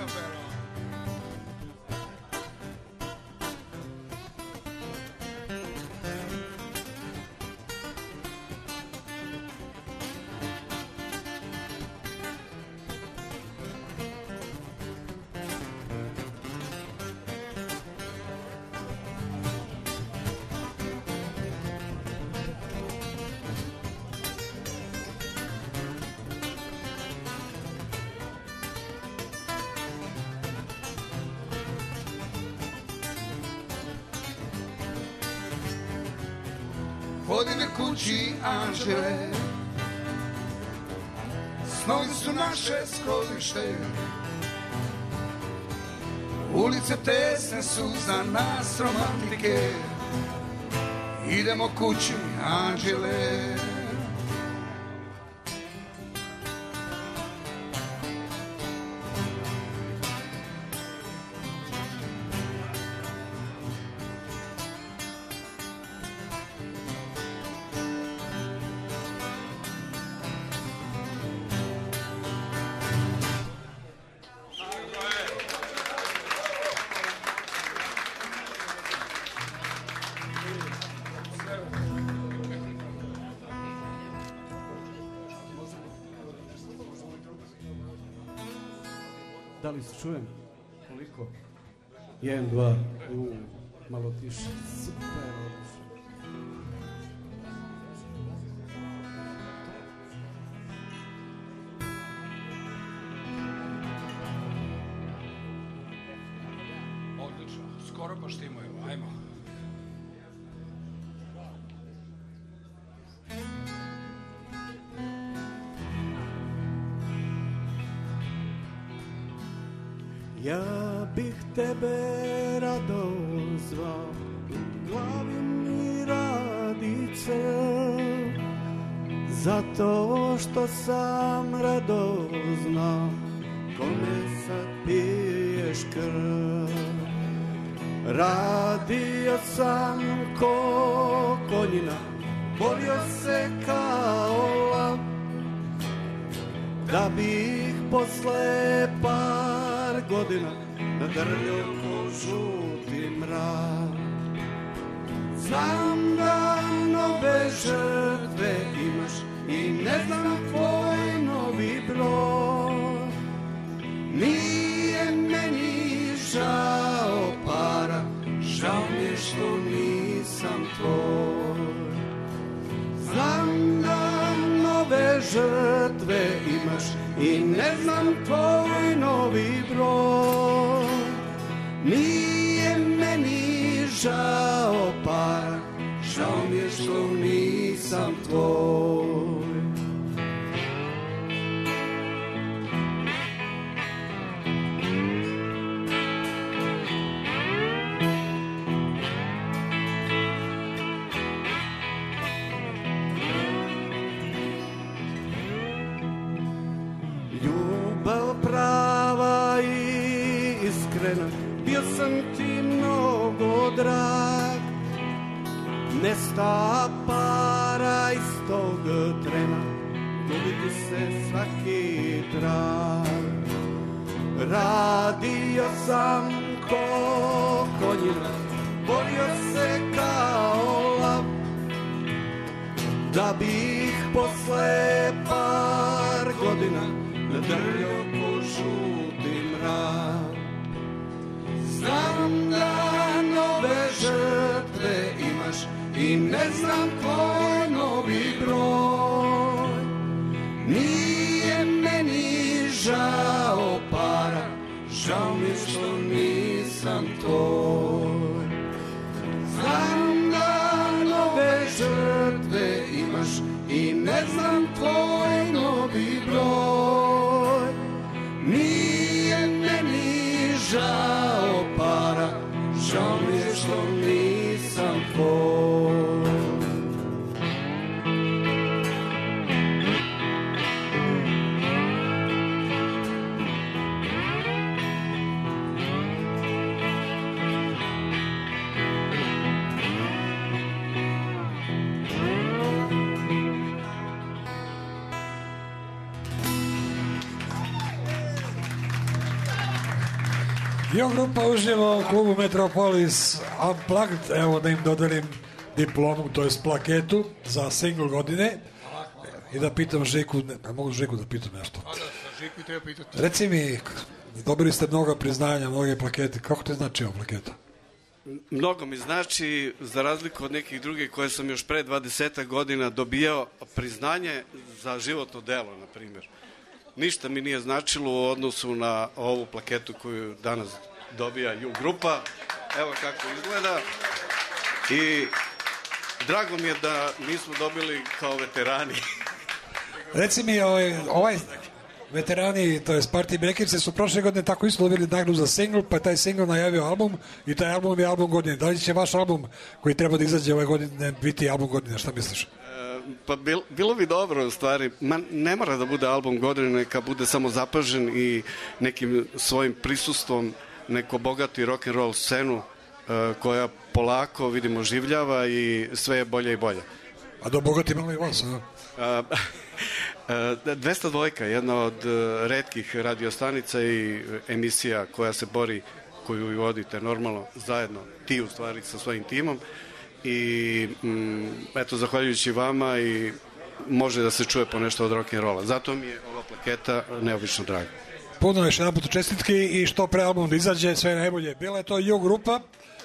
Vodi me kući, anđele, snovi su naše skrovište. Ulice tesne su za nas romantike. Idemo kući, anđele. Da li se čujem? Koliko? Jedan, dva, u, malo tiše. Super, odlično. Odlično, skoro pa štimaju, ajmo. Ja bih tebe rado zvao, u glavi mi radice, zato što sam rado znao kome sad piješ krv. Radio sam ko konjina, borio se kao lav, da bih posle par godina nadrljao ko žuti mrak. Znam da nove žrtve imaš i ne znam tvoj novi broj. Nije meni žao para, žao mi je što nisam tvoj. Znam da nove žrtve imaš i ne znam tvoj novi broj. Nije meni žao para, žao mi je što nisam tvoj. Prava i iskrena, bio sam ti mnogo drag. Nesta para iz tog trena, gubiti se svaki trag. Radio sam ko konjina, borio se kao lav, da bih posle par godina nadrljao ko žuti mrak. Znam da nove žrtve imaš i ne znam tvoj novi broj. Nije meni žao para, žao mi je što nisam tvoj. Znam da nove žrtve imaš i ne znam tvoj novi broj. Nije meni žao para, žao mi je što nisam tvoj. Jo grupa uživa u klubu Metropolis Unplugged, evo da im dodelim diplomu, to je plaketu za single godine. I da pitam Žiku, ne mogu Žiku da pitam nešto. Žiku treba pitati. Reci mi, dobili ste mnogo priznanja, mnoge plakete, kako te znači ova plaketa? Mnogo mi znači, za razliku od nekih drugih koje sam još pre dvadeset godina dobijao priznanje za životno delo, na primjer. Ništa mi nije značilo u odnosu na ovu plaketu koju danas dobija Ju grupa. Evo kako izgleda. I drago mi je da nismo dobili kao veterani. Reci mi, ovaj, ovaj veterani, to je Party Breakers, su prošle godine tako isto dobili nagradu za single, pa je taj single najavio album i taj album je album godine. Da li će vaš album koji treba da izađe ove godine biti album godine, šta misliš? Pa bil, bilo bi dobro u stvari, ma ne mora da bude album godine, neka bude samo zapažen i nekim svojim prisustvom neko bogati rock'n'roll scenu uh, koja polako, vidimo, življava i sve je bolje i bolje. A do bogati malo i vas, a? dvesta dva jedna od retkih radiostanica i emisija koja se bori, koju i vodite normalno zajedno, ti u stvari sa svojim timom. I mm, eto, zahvaljujući vama i može da se čuje po nešto od rock'n'rolla. Zato mi je ova plaketa neobično draga. Puno još jedan put čestitki i što pre album da izađe, sve najbolje. Bila je to Ju grupa.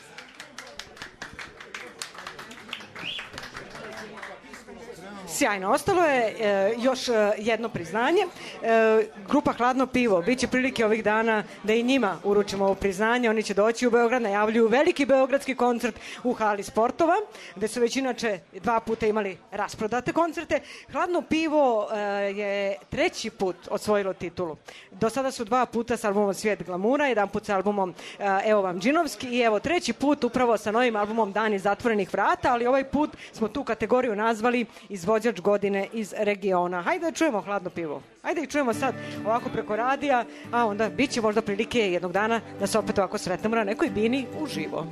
Sjajno. Ostalo je e, još e, jedno priznanje. E, grupa Hladno pivo. Biće prilike ovih dana da i njima uručimo ovo priznanje. Oni će doći u Beograd, najavljuju veliki beogradski koncert u hali sportova, gde su već inače dva puta imali rasprodate koncerte. Hladno pivo e, je treći put osvojilo titulu. Do sada su dva puta sa albumom Svijet glamura, jedan put sa albumom e, Evo vam džinovski i evo treći put upravo sa novim albumom Dani zatvorenih vrata, ali ovaj put smo tu kategoriju nazvali izvođač godine iz regiona. Hajde da čujemo Hladno pivo. Hajde da ih čujemo sad ovako preko radija, a onda bit će možda prilike jednog dana da se opet ovako sretnemo na nekoj bini uživo.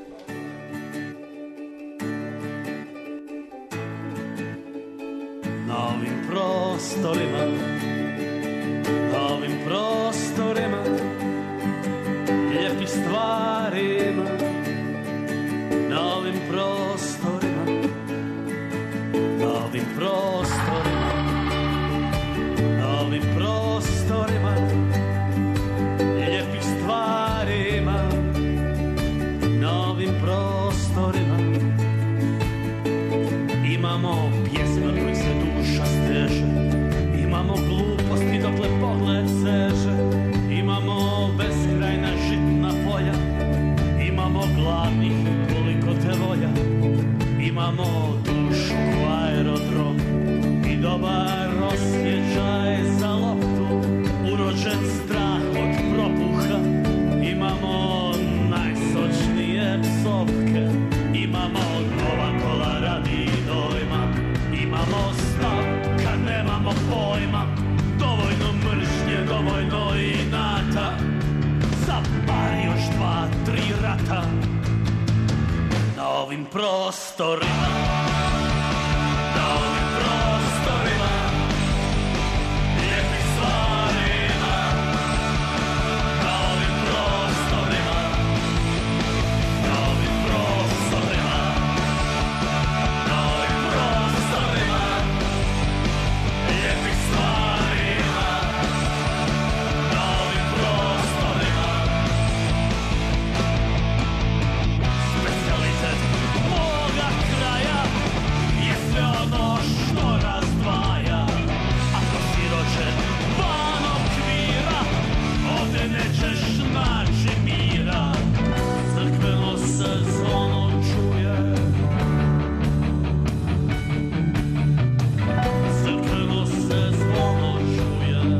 Na ovim prostorima, na ovim prostorima, lijepih stvarima, na ovim prostorima, na ovim prostorima, na ovim prostorima, lijepih stvarima, na ovim prostorima, imamo pjesme koji se duša steže, imamo gluposti dokle pogled seže, imamo beskrajna žitna polja, imamo gladnih koliko te volja, imamo dušu u aerodrom i dobar osjećaj za loptu, urođen strah od propuha, imamo najsočnije psovke, imamo nova kola radi dojma, imamo stav kad nemamo pojma, dovoljno mržnje, dovoljno inata, za par još dva, tri rata. Na ovim prostorima, na ovim prostorima, lijepih stvarima, na ovim prostorima, na ovim prostorima, na ovim prostorima, lijepih stvarima, na ovim prostorima. Specijalitet moga kraja je sve ono što razdvaja. Ako si rođen van okvira, ovde nećeš naći mira. Crkveno se zvono čuje, crkveno se zvono čuje,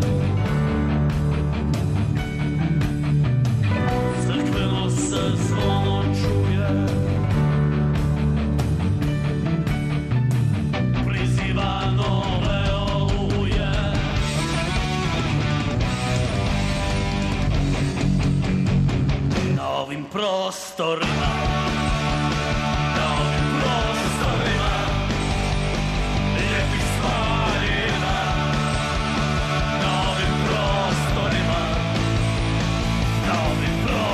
crkveno se zvono čuje, priziva nove oluje. Na ovim prostorima, na ovim prostorima, lijepih stvarima, na ovim prostorima, na ovim prostorima,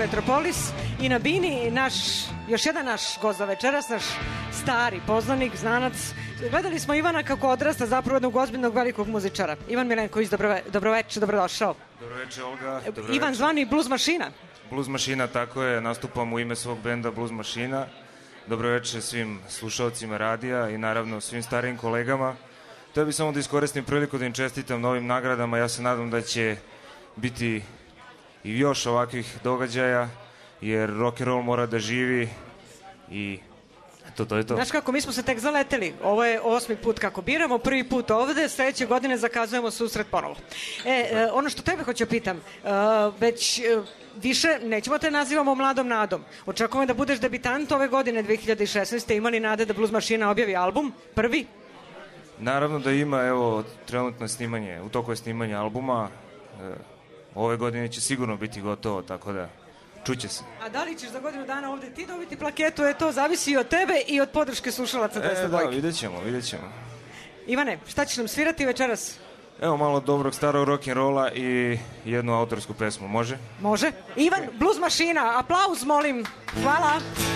Metropolis i na bini naš, još jedan naš gost za večeras, naš stari poznanik, znanac. Gledali smo Ivana kako odrasta, zapravo jednog ozbiljnog velikog muzičara. Ivan Milenković, dobrove, dobroveče, dobrodošao. Dobroveče, Olga. Dobroveče. Ivan zvani Blues Mašina. Blues Mašina, tako je, nastupam u ime svog benda Blues Mašina. Dobroveče svim slušalcima radija i naravno svim starijim kolegama. Htio bih samo da iskoristim priliku da im čestitam na ovim nagradama. Ja se nadam da će biti i još ovakvih događaja, jer rock and roll mora da živi i eto, to je to. Znaš kako, mi smo se tek zaleteli. Ovo je osmi put kako biramo, prvi put ovde, sledeće godine zakazujemo susret ponovo. E, e ono što tebe hoću pitam, e, već e, više nećemo te nazivamo mladom nadom. Očekujemo da budeš debitant ove godine, dve hiljade šesnaeste. Imali nade da Blues Mašina objavi album, prvi? Naravno da ima, evo, trenutno snimanje, u toku je snimanje albuma. E, ove godine će sigurno biti gotovo, tako da čuće se. A da li ćeš za godinu dana ovde ti dobiti plaketu, je to zavisi i od tebe i od podrške slušalaca dvesta dvojke. E, da, vidjet ćemo, vidjet ćemo. Ivane, šta ćeš nam svirati večeras? Evo malo dobrog starog rock'n'rolla i jednu autorsku pesmu, može? Može. Ivan, Blues Mašina, aplauz molim. Hvala.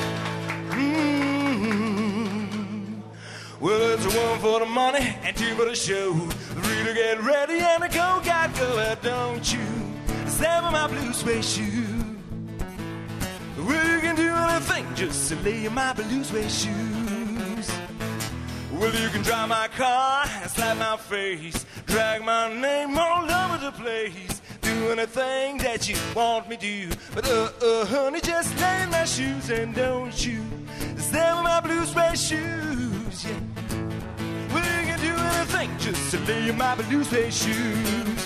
Well, it's one for the money and two for the show. Three to get ready and a go, got go, don't you? Step on my blue suede shoe. Well, you can do anything just to lay in my blue suede shoes. Well, you can drive my car and slap my face, drag my name all over the place, do anything that you want me to. But uh, uh, honey, just lay in my shoes and don't you step on my blue suede shoes, yeah. Well, you can do anything just to lay in my blue suede shoes.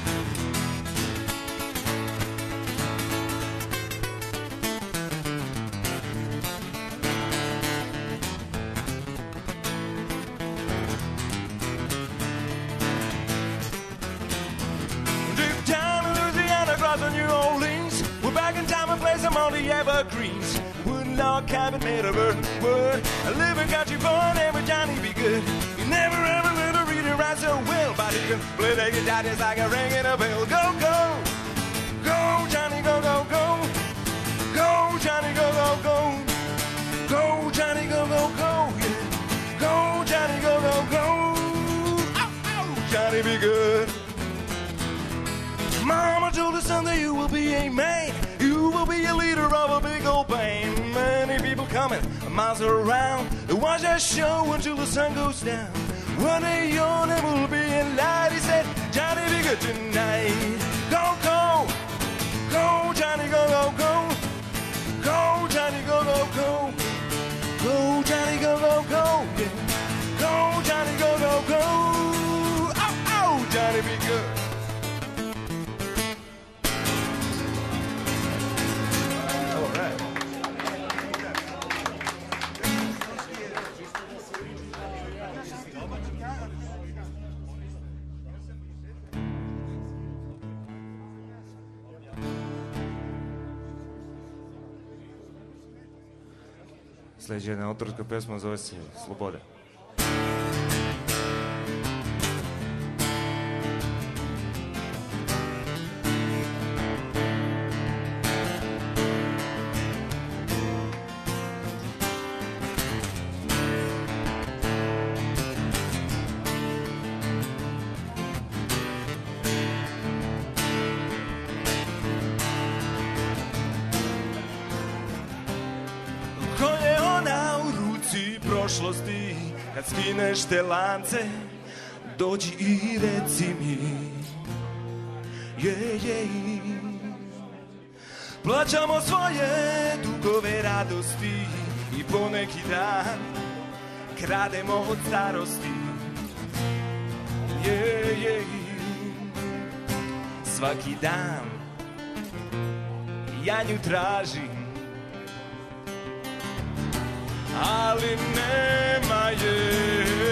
Deep down in Louisiana, across the New Orleans, we're back in time and place, I'm on the evergreens. Wooden log cabin made of earth and wood. I live in country born, every Johnny be good. You never ever learn to read and write so well, but he can play the guitar just like a ringing a bell. Go, go, go, Johnny, go, go, go. Go, Johnny, go, go, go. Go, Johnny, go, go, go. Yeah. Go, Johnny, go, go, go. Ow, ow, Johnny be good. Mama told us someday you will be a man. You will be a leader of a big old band. Many people coming miles around to watch that show until the sun goes down. One day your name will be in light. He said, Johnny, be good tonight. Go, go, go, Johnny, go, go, go. Go, Johnny, go, go, go. Go, Johnny, go, go, go. Yeah. Go, Johnny, go, go, go. Ow, ow, Johnny, be good. Sljedeća jedna autorska pesma zove se Sloboda. Kad skineš te lance, dođi i reci mi, yeah, yeah. Plaćamo svoje dugove radosti i poneki dan krademo od starosti, yeah, yeah. Svaki dan ja nju tražim, ali nema je.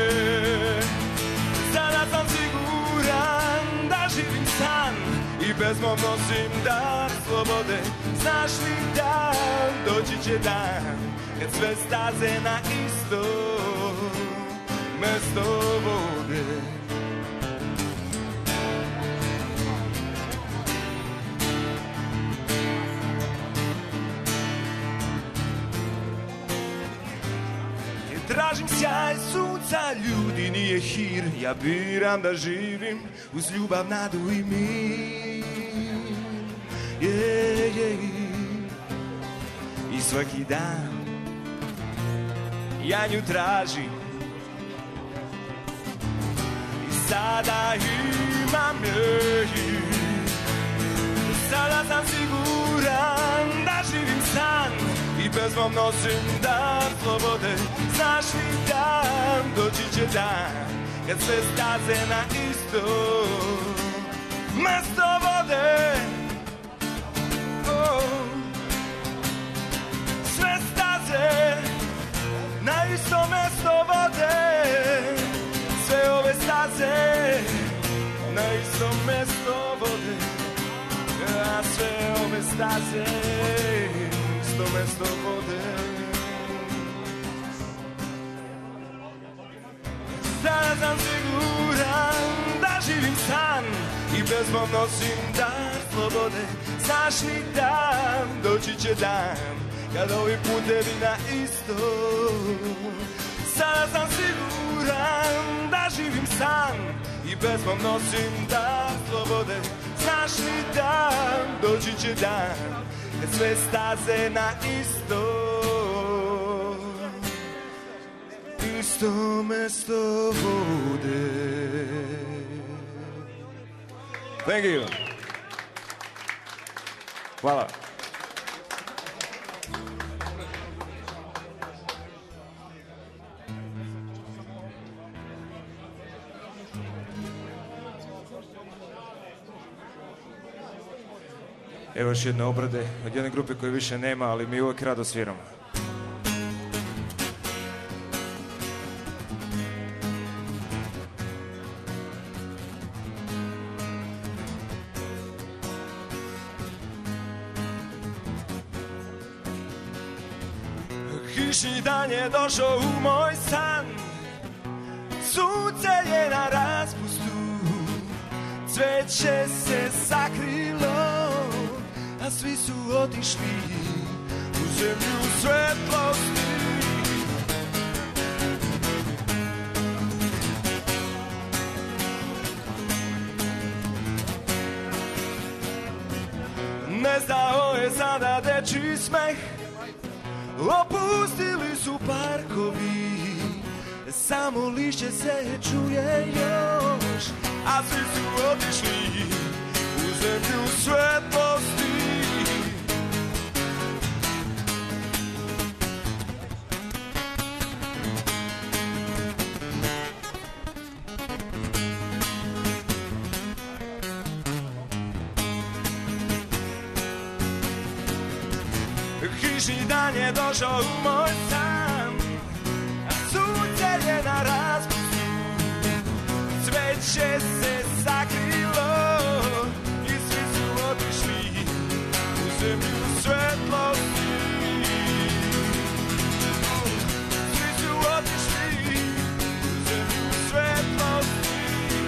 Sada sam siguran da živim san i bez mom nosim dar slobode. Znaš li da doći će dan kad sve staze na isto mesto vode. tražim sjaj sunca, ljudi nije hir. Ja biram da živim uz ljubav, nadu i mir. Yeah, yeah. I svaki dan ja nju tražim i sada imam je. Sada sam siguran da živim san i pesmom nosim dan slobode. Znaš li dan, doći će dan kad sve staze na isto mesto vode. Oh. Sve staze na isto mesto vode. Sve ove staze na isto mesto vode. A sve ove staze isto mesto vode. Sada sam siguran da živim san i bezmom nosim dan slobode. Znaš li dan, doći će dan kad ovi putevi na isto. Sada sam siguran da živim san i bezmom nosim dan slobode. Znaš li dan, doći će dan kad sve staze na isto isto mesto vode. Thank you. Hvala. Evo još jedne obrade od jedne grupe koje više nema, ali mi uvijek rado sviramo. Kišni dan je došao u moj san, sunce je na raspustu, cveće se sakrilo, a svi su otišli u zemlju svetlosti. Nestao je sada dečji smeh, opustili su parkovi, samo lišće se čuje još, a svi su otišli u zemlju svetlosti. Kišni dan je došao u moj san, a sunce je na raspustu, cveće se sakrilo i svi su otišli u zemlju svetlosti. Svi su otišli u zemlju svetlosti.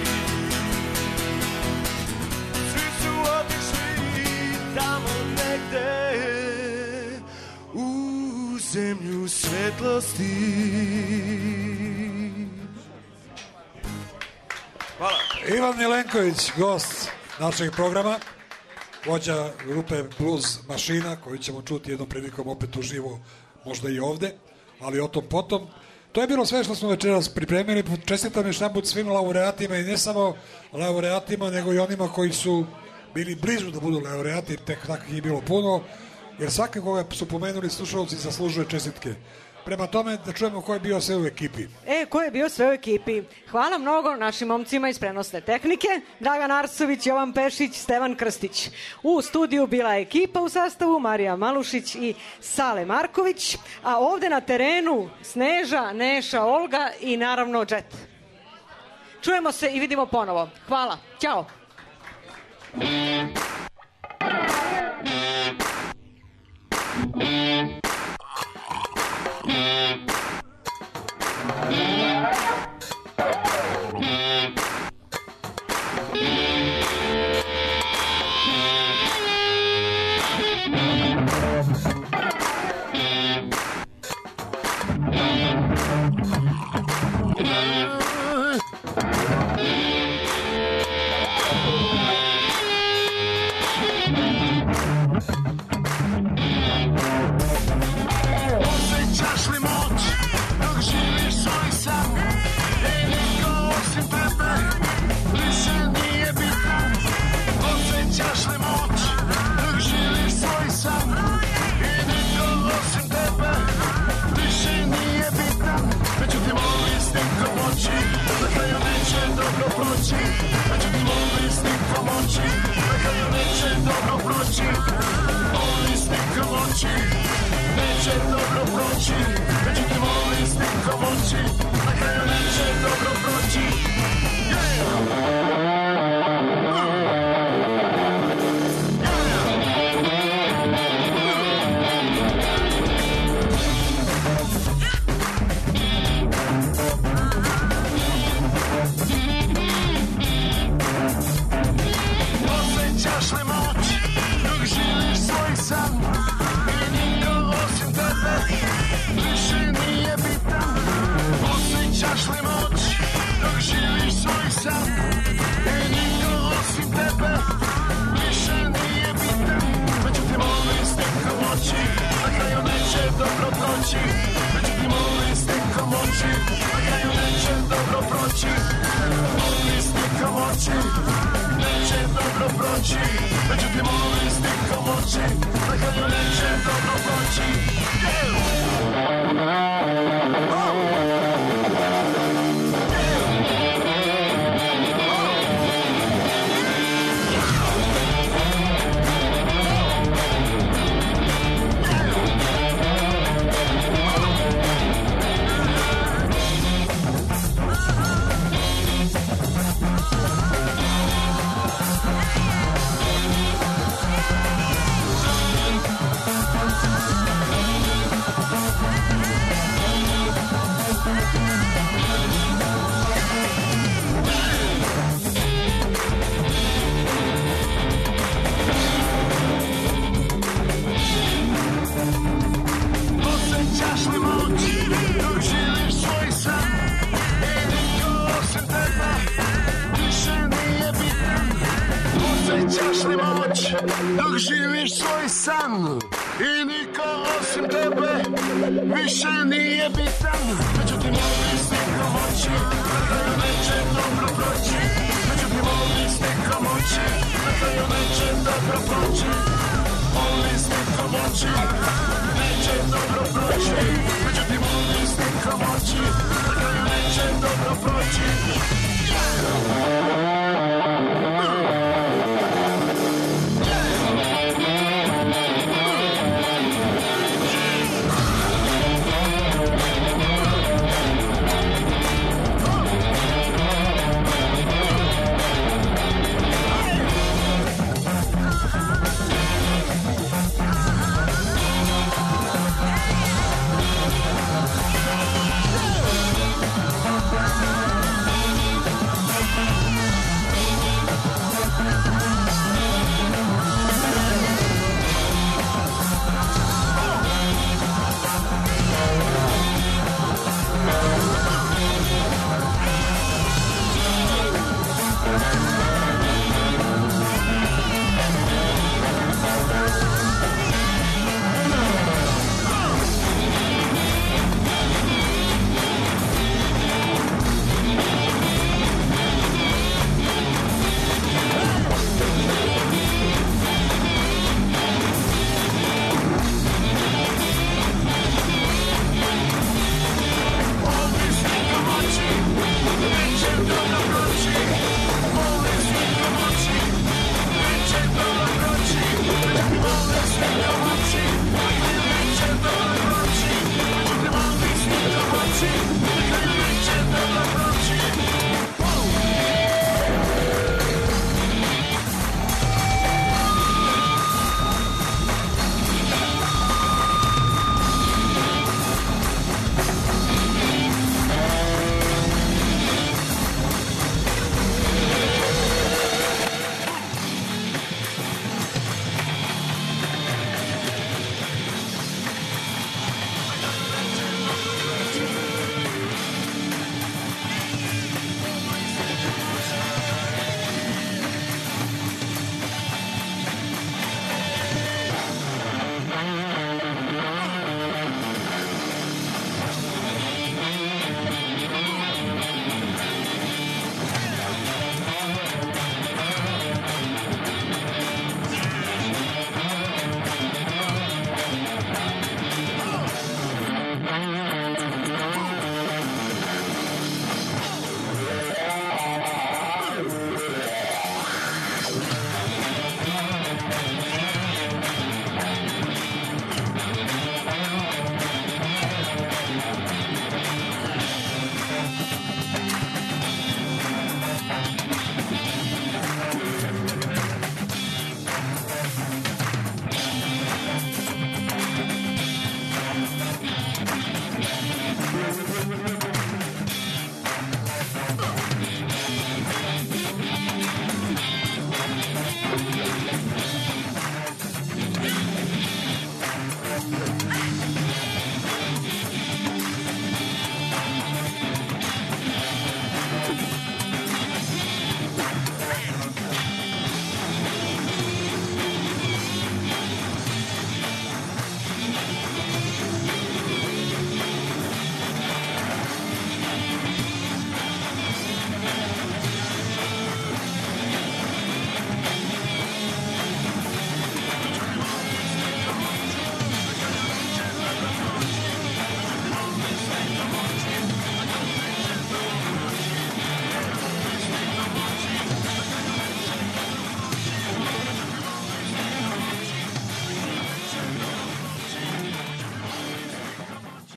Svi su otišli tamo negde u zemlju svetlosti. Hvala. Ivan Milenković, gost našeg programa, vođa grupe Blues Mašina, koju ćemo čuti jednom prilikom opet uživo, možda i ovde, ali o tom potom. To je bilo sve što smo večeras pripremili. Čestitam još jedan put svim laureatima i ne samo laureatima, nego i onima koji su bili blizu da budu laureati, tek takvih je bilo puno, jer svaki koga su pomenuli slušalci zaslužuje čestitke. Prema tome, da čujemo ko je bio sve u ekipi. E, ko je bio sve u ekipi? Hvala mnogo našim momcima iz prenosne tehnike. Dragan Arsović, Jovan Pešić, Stevan Krstić. U studiju bila je ekipa u sastavu Marija Malušić i Sale Marković, a ovde na terenu Sneža, Neša, Olga i naravno Džet. Čujemo se i vidimo ponovo. Hvala. Ćao. Thank you. moći, međutim ovim slikom oči, na kraju neće dobro proći. Osjećaš li moć dok živiš svoj san i niko osim tebe više nije bitan? Osjećaš li moć dok živiš svoj san i niko osim tebe više nije bitan? Međutim ovim slikom oči na kraju neće dobro proći. Međutim ovim slikom oči na kraju neće dobro proći. Ovim slikom oči neće dobro proći. Međutim ovim slikom oči na kraju neće dobro proći. Osjećaš li moć dok živiš svoj san i niko osim tebe više nije bitan? Osjećaš li moć dok živiš svoj san i niko osim tebe više nije bitan? Međutim ovim slikom oči na kraju neće dobro proći. Međutim ovim slikom oči na kraju neće dobro proći. Ovim slikom oči neće dobro proći. Međutim ovim slikom oči na kraju neće dobro proći. Neće dobro proći.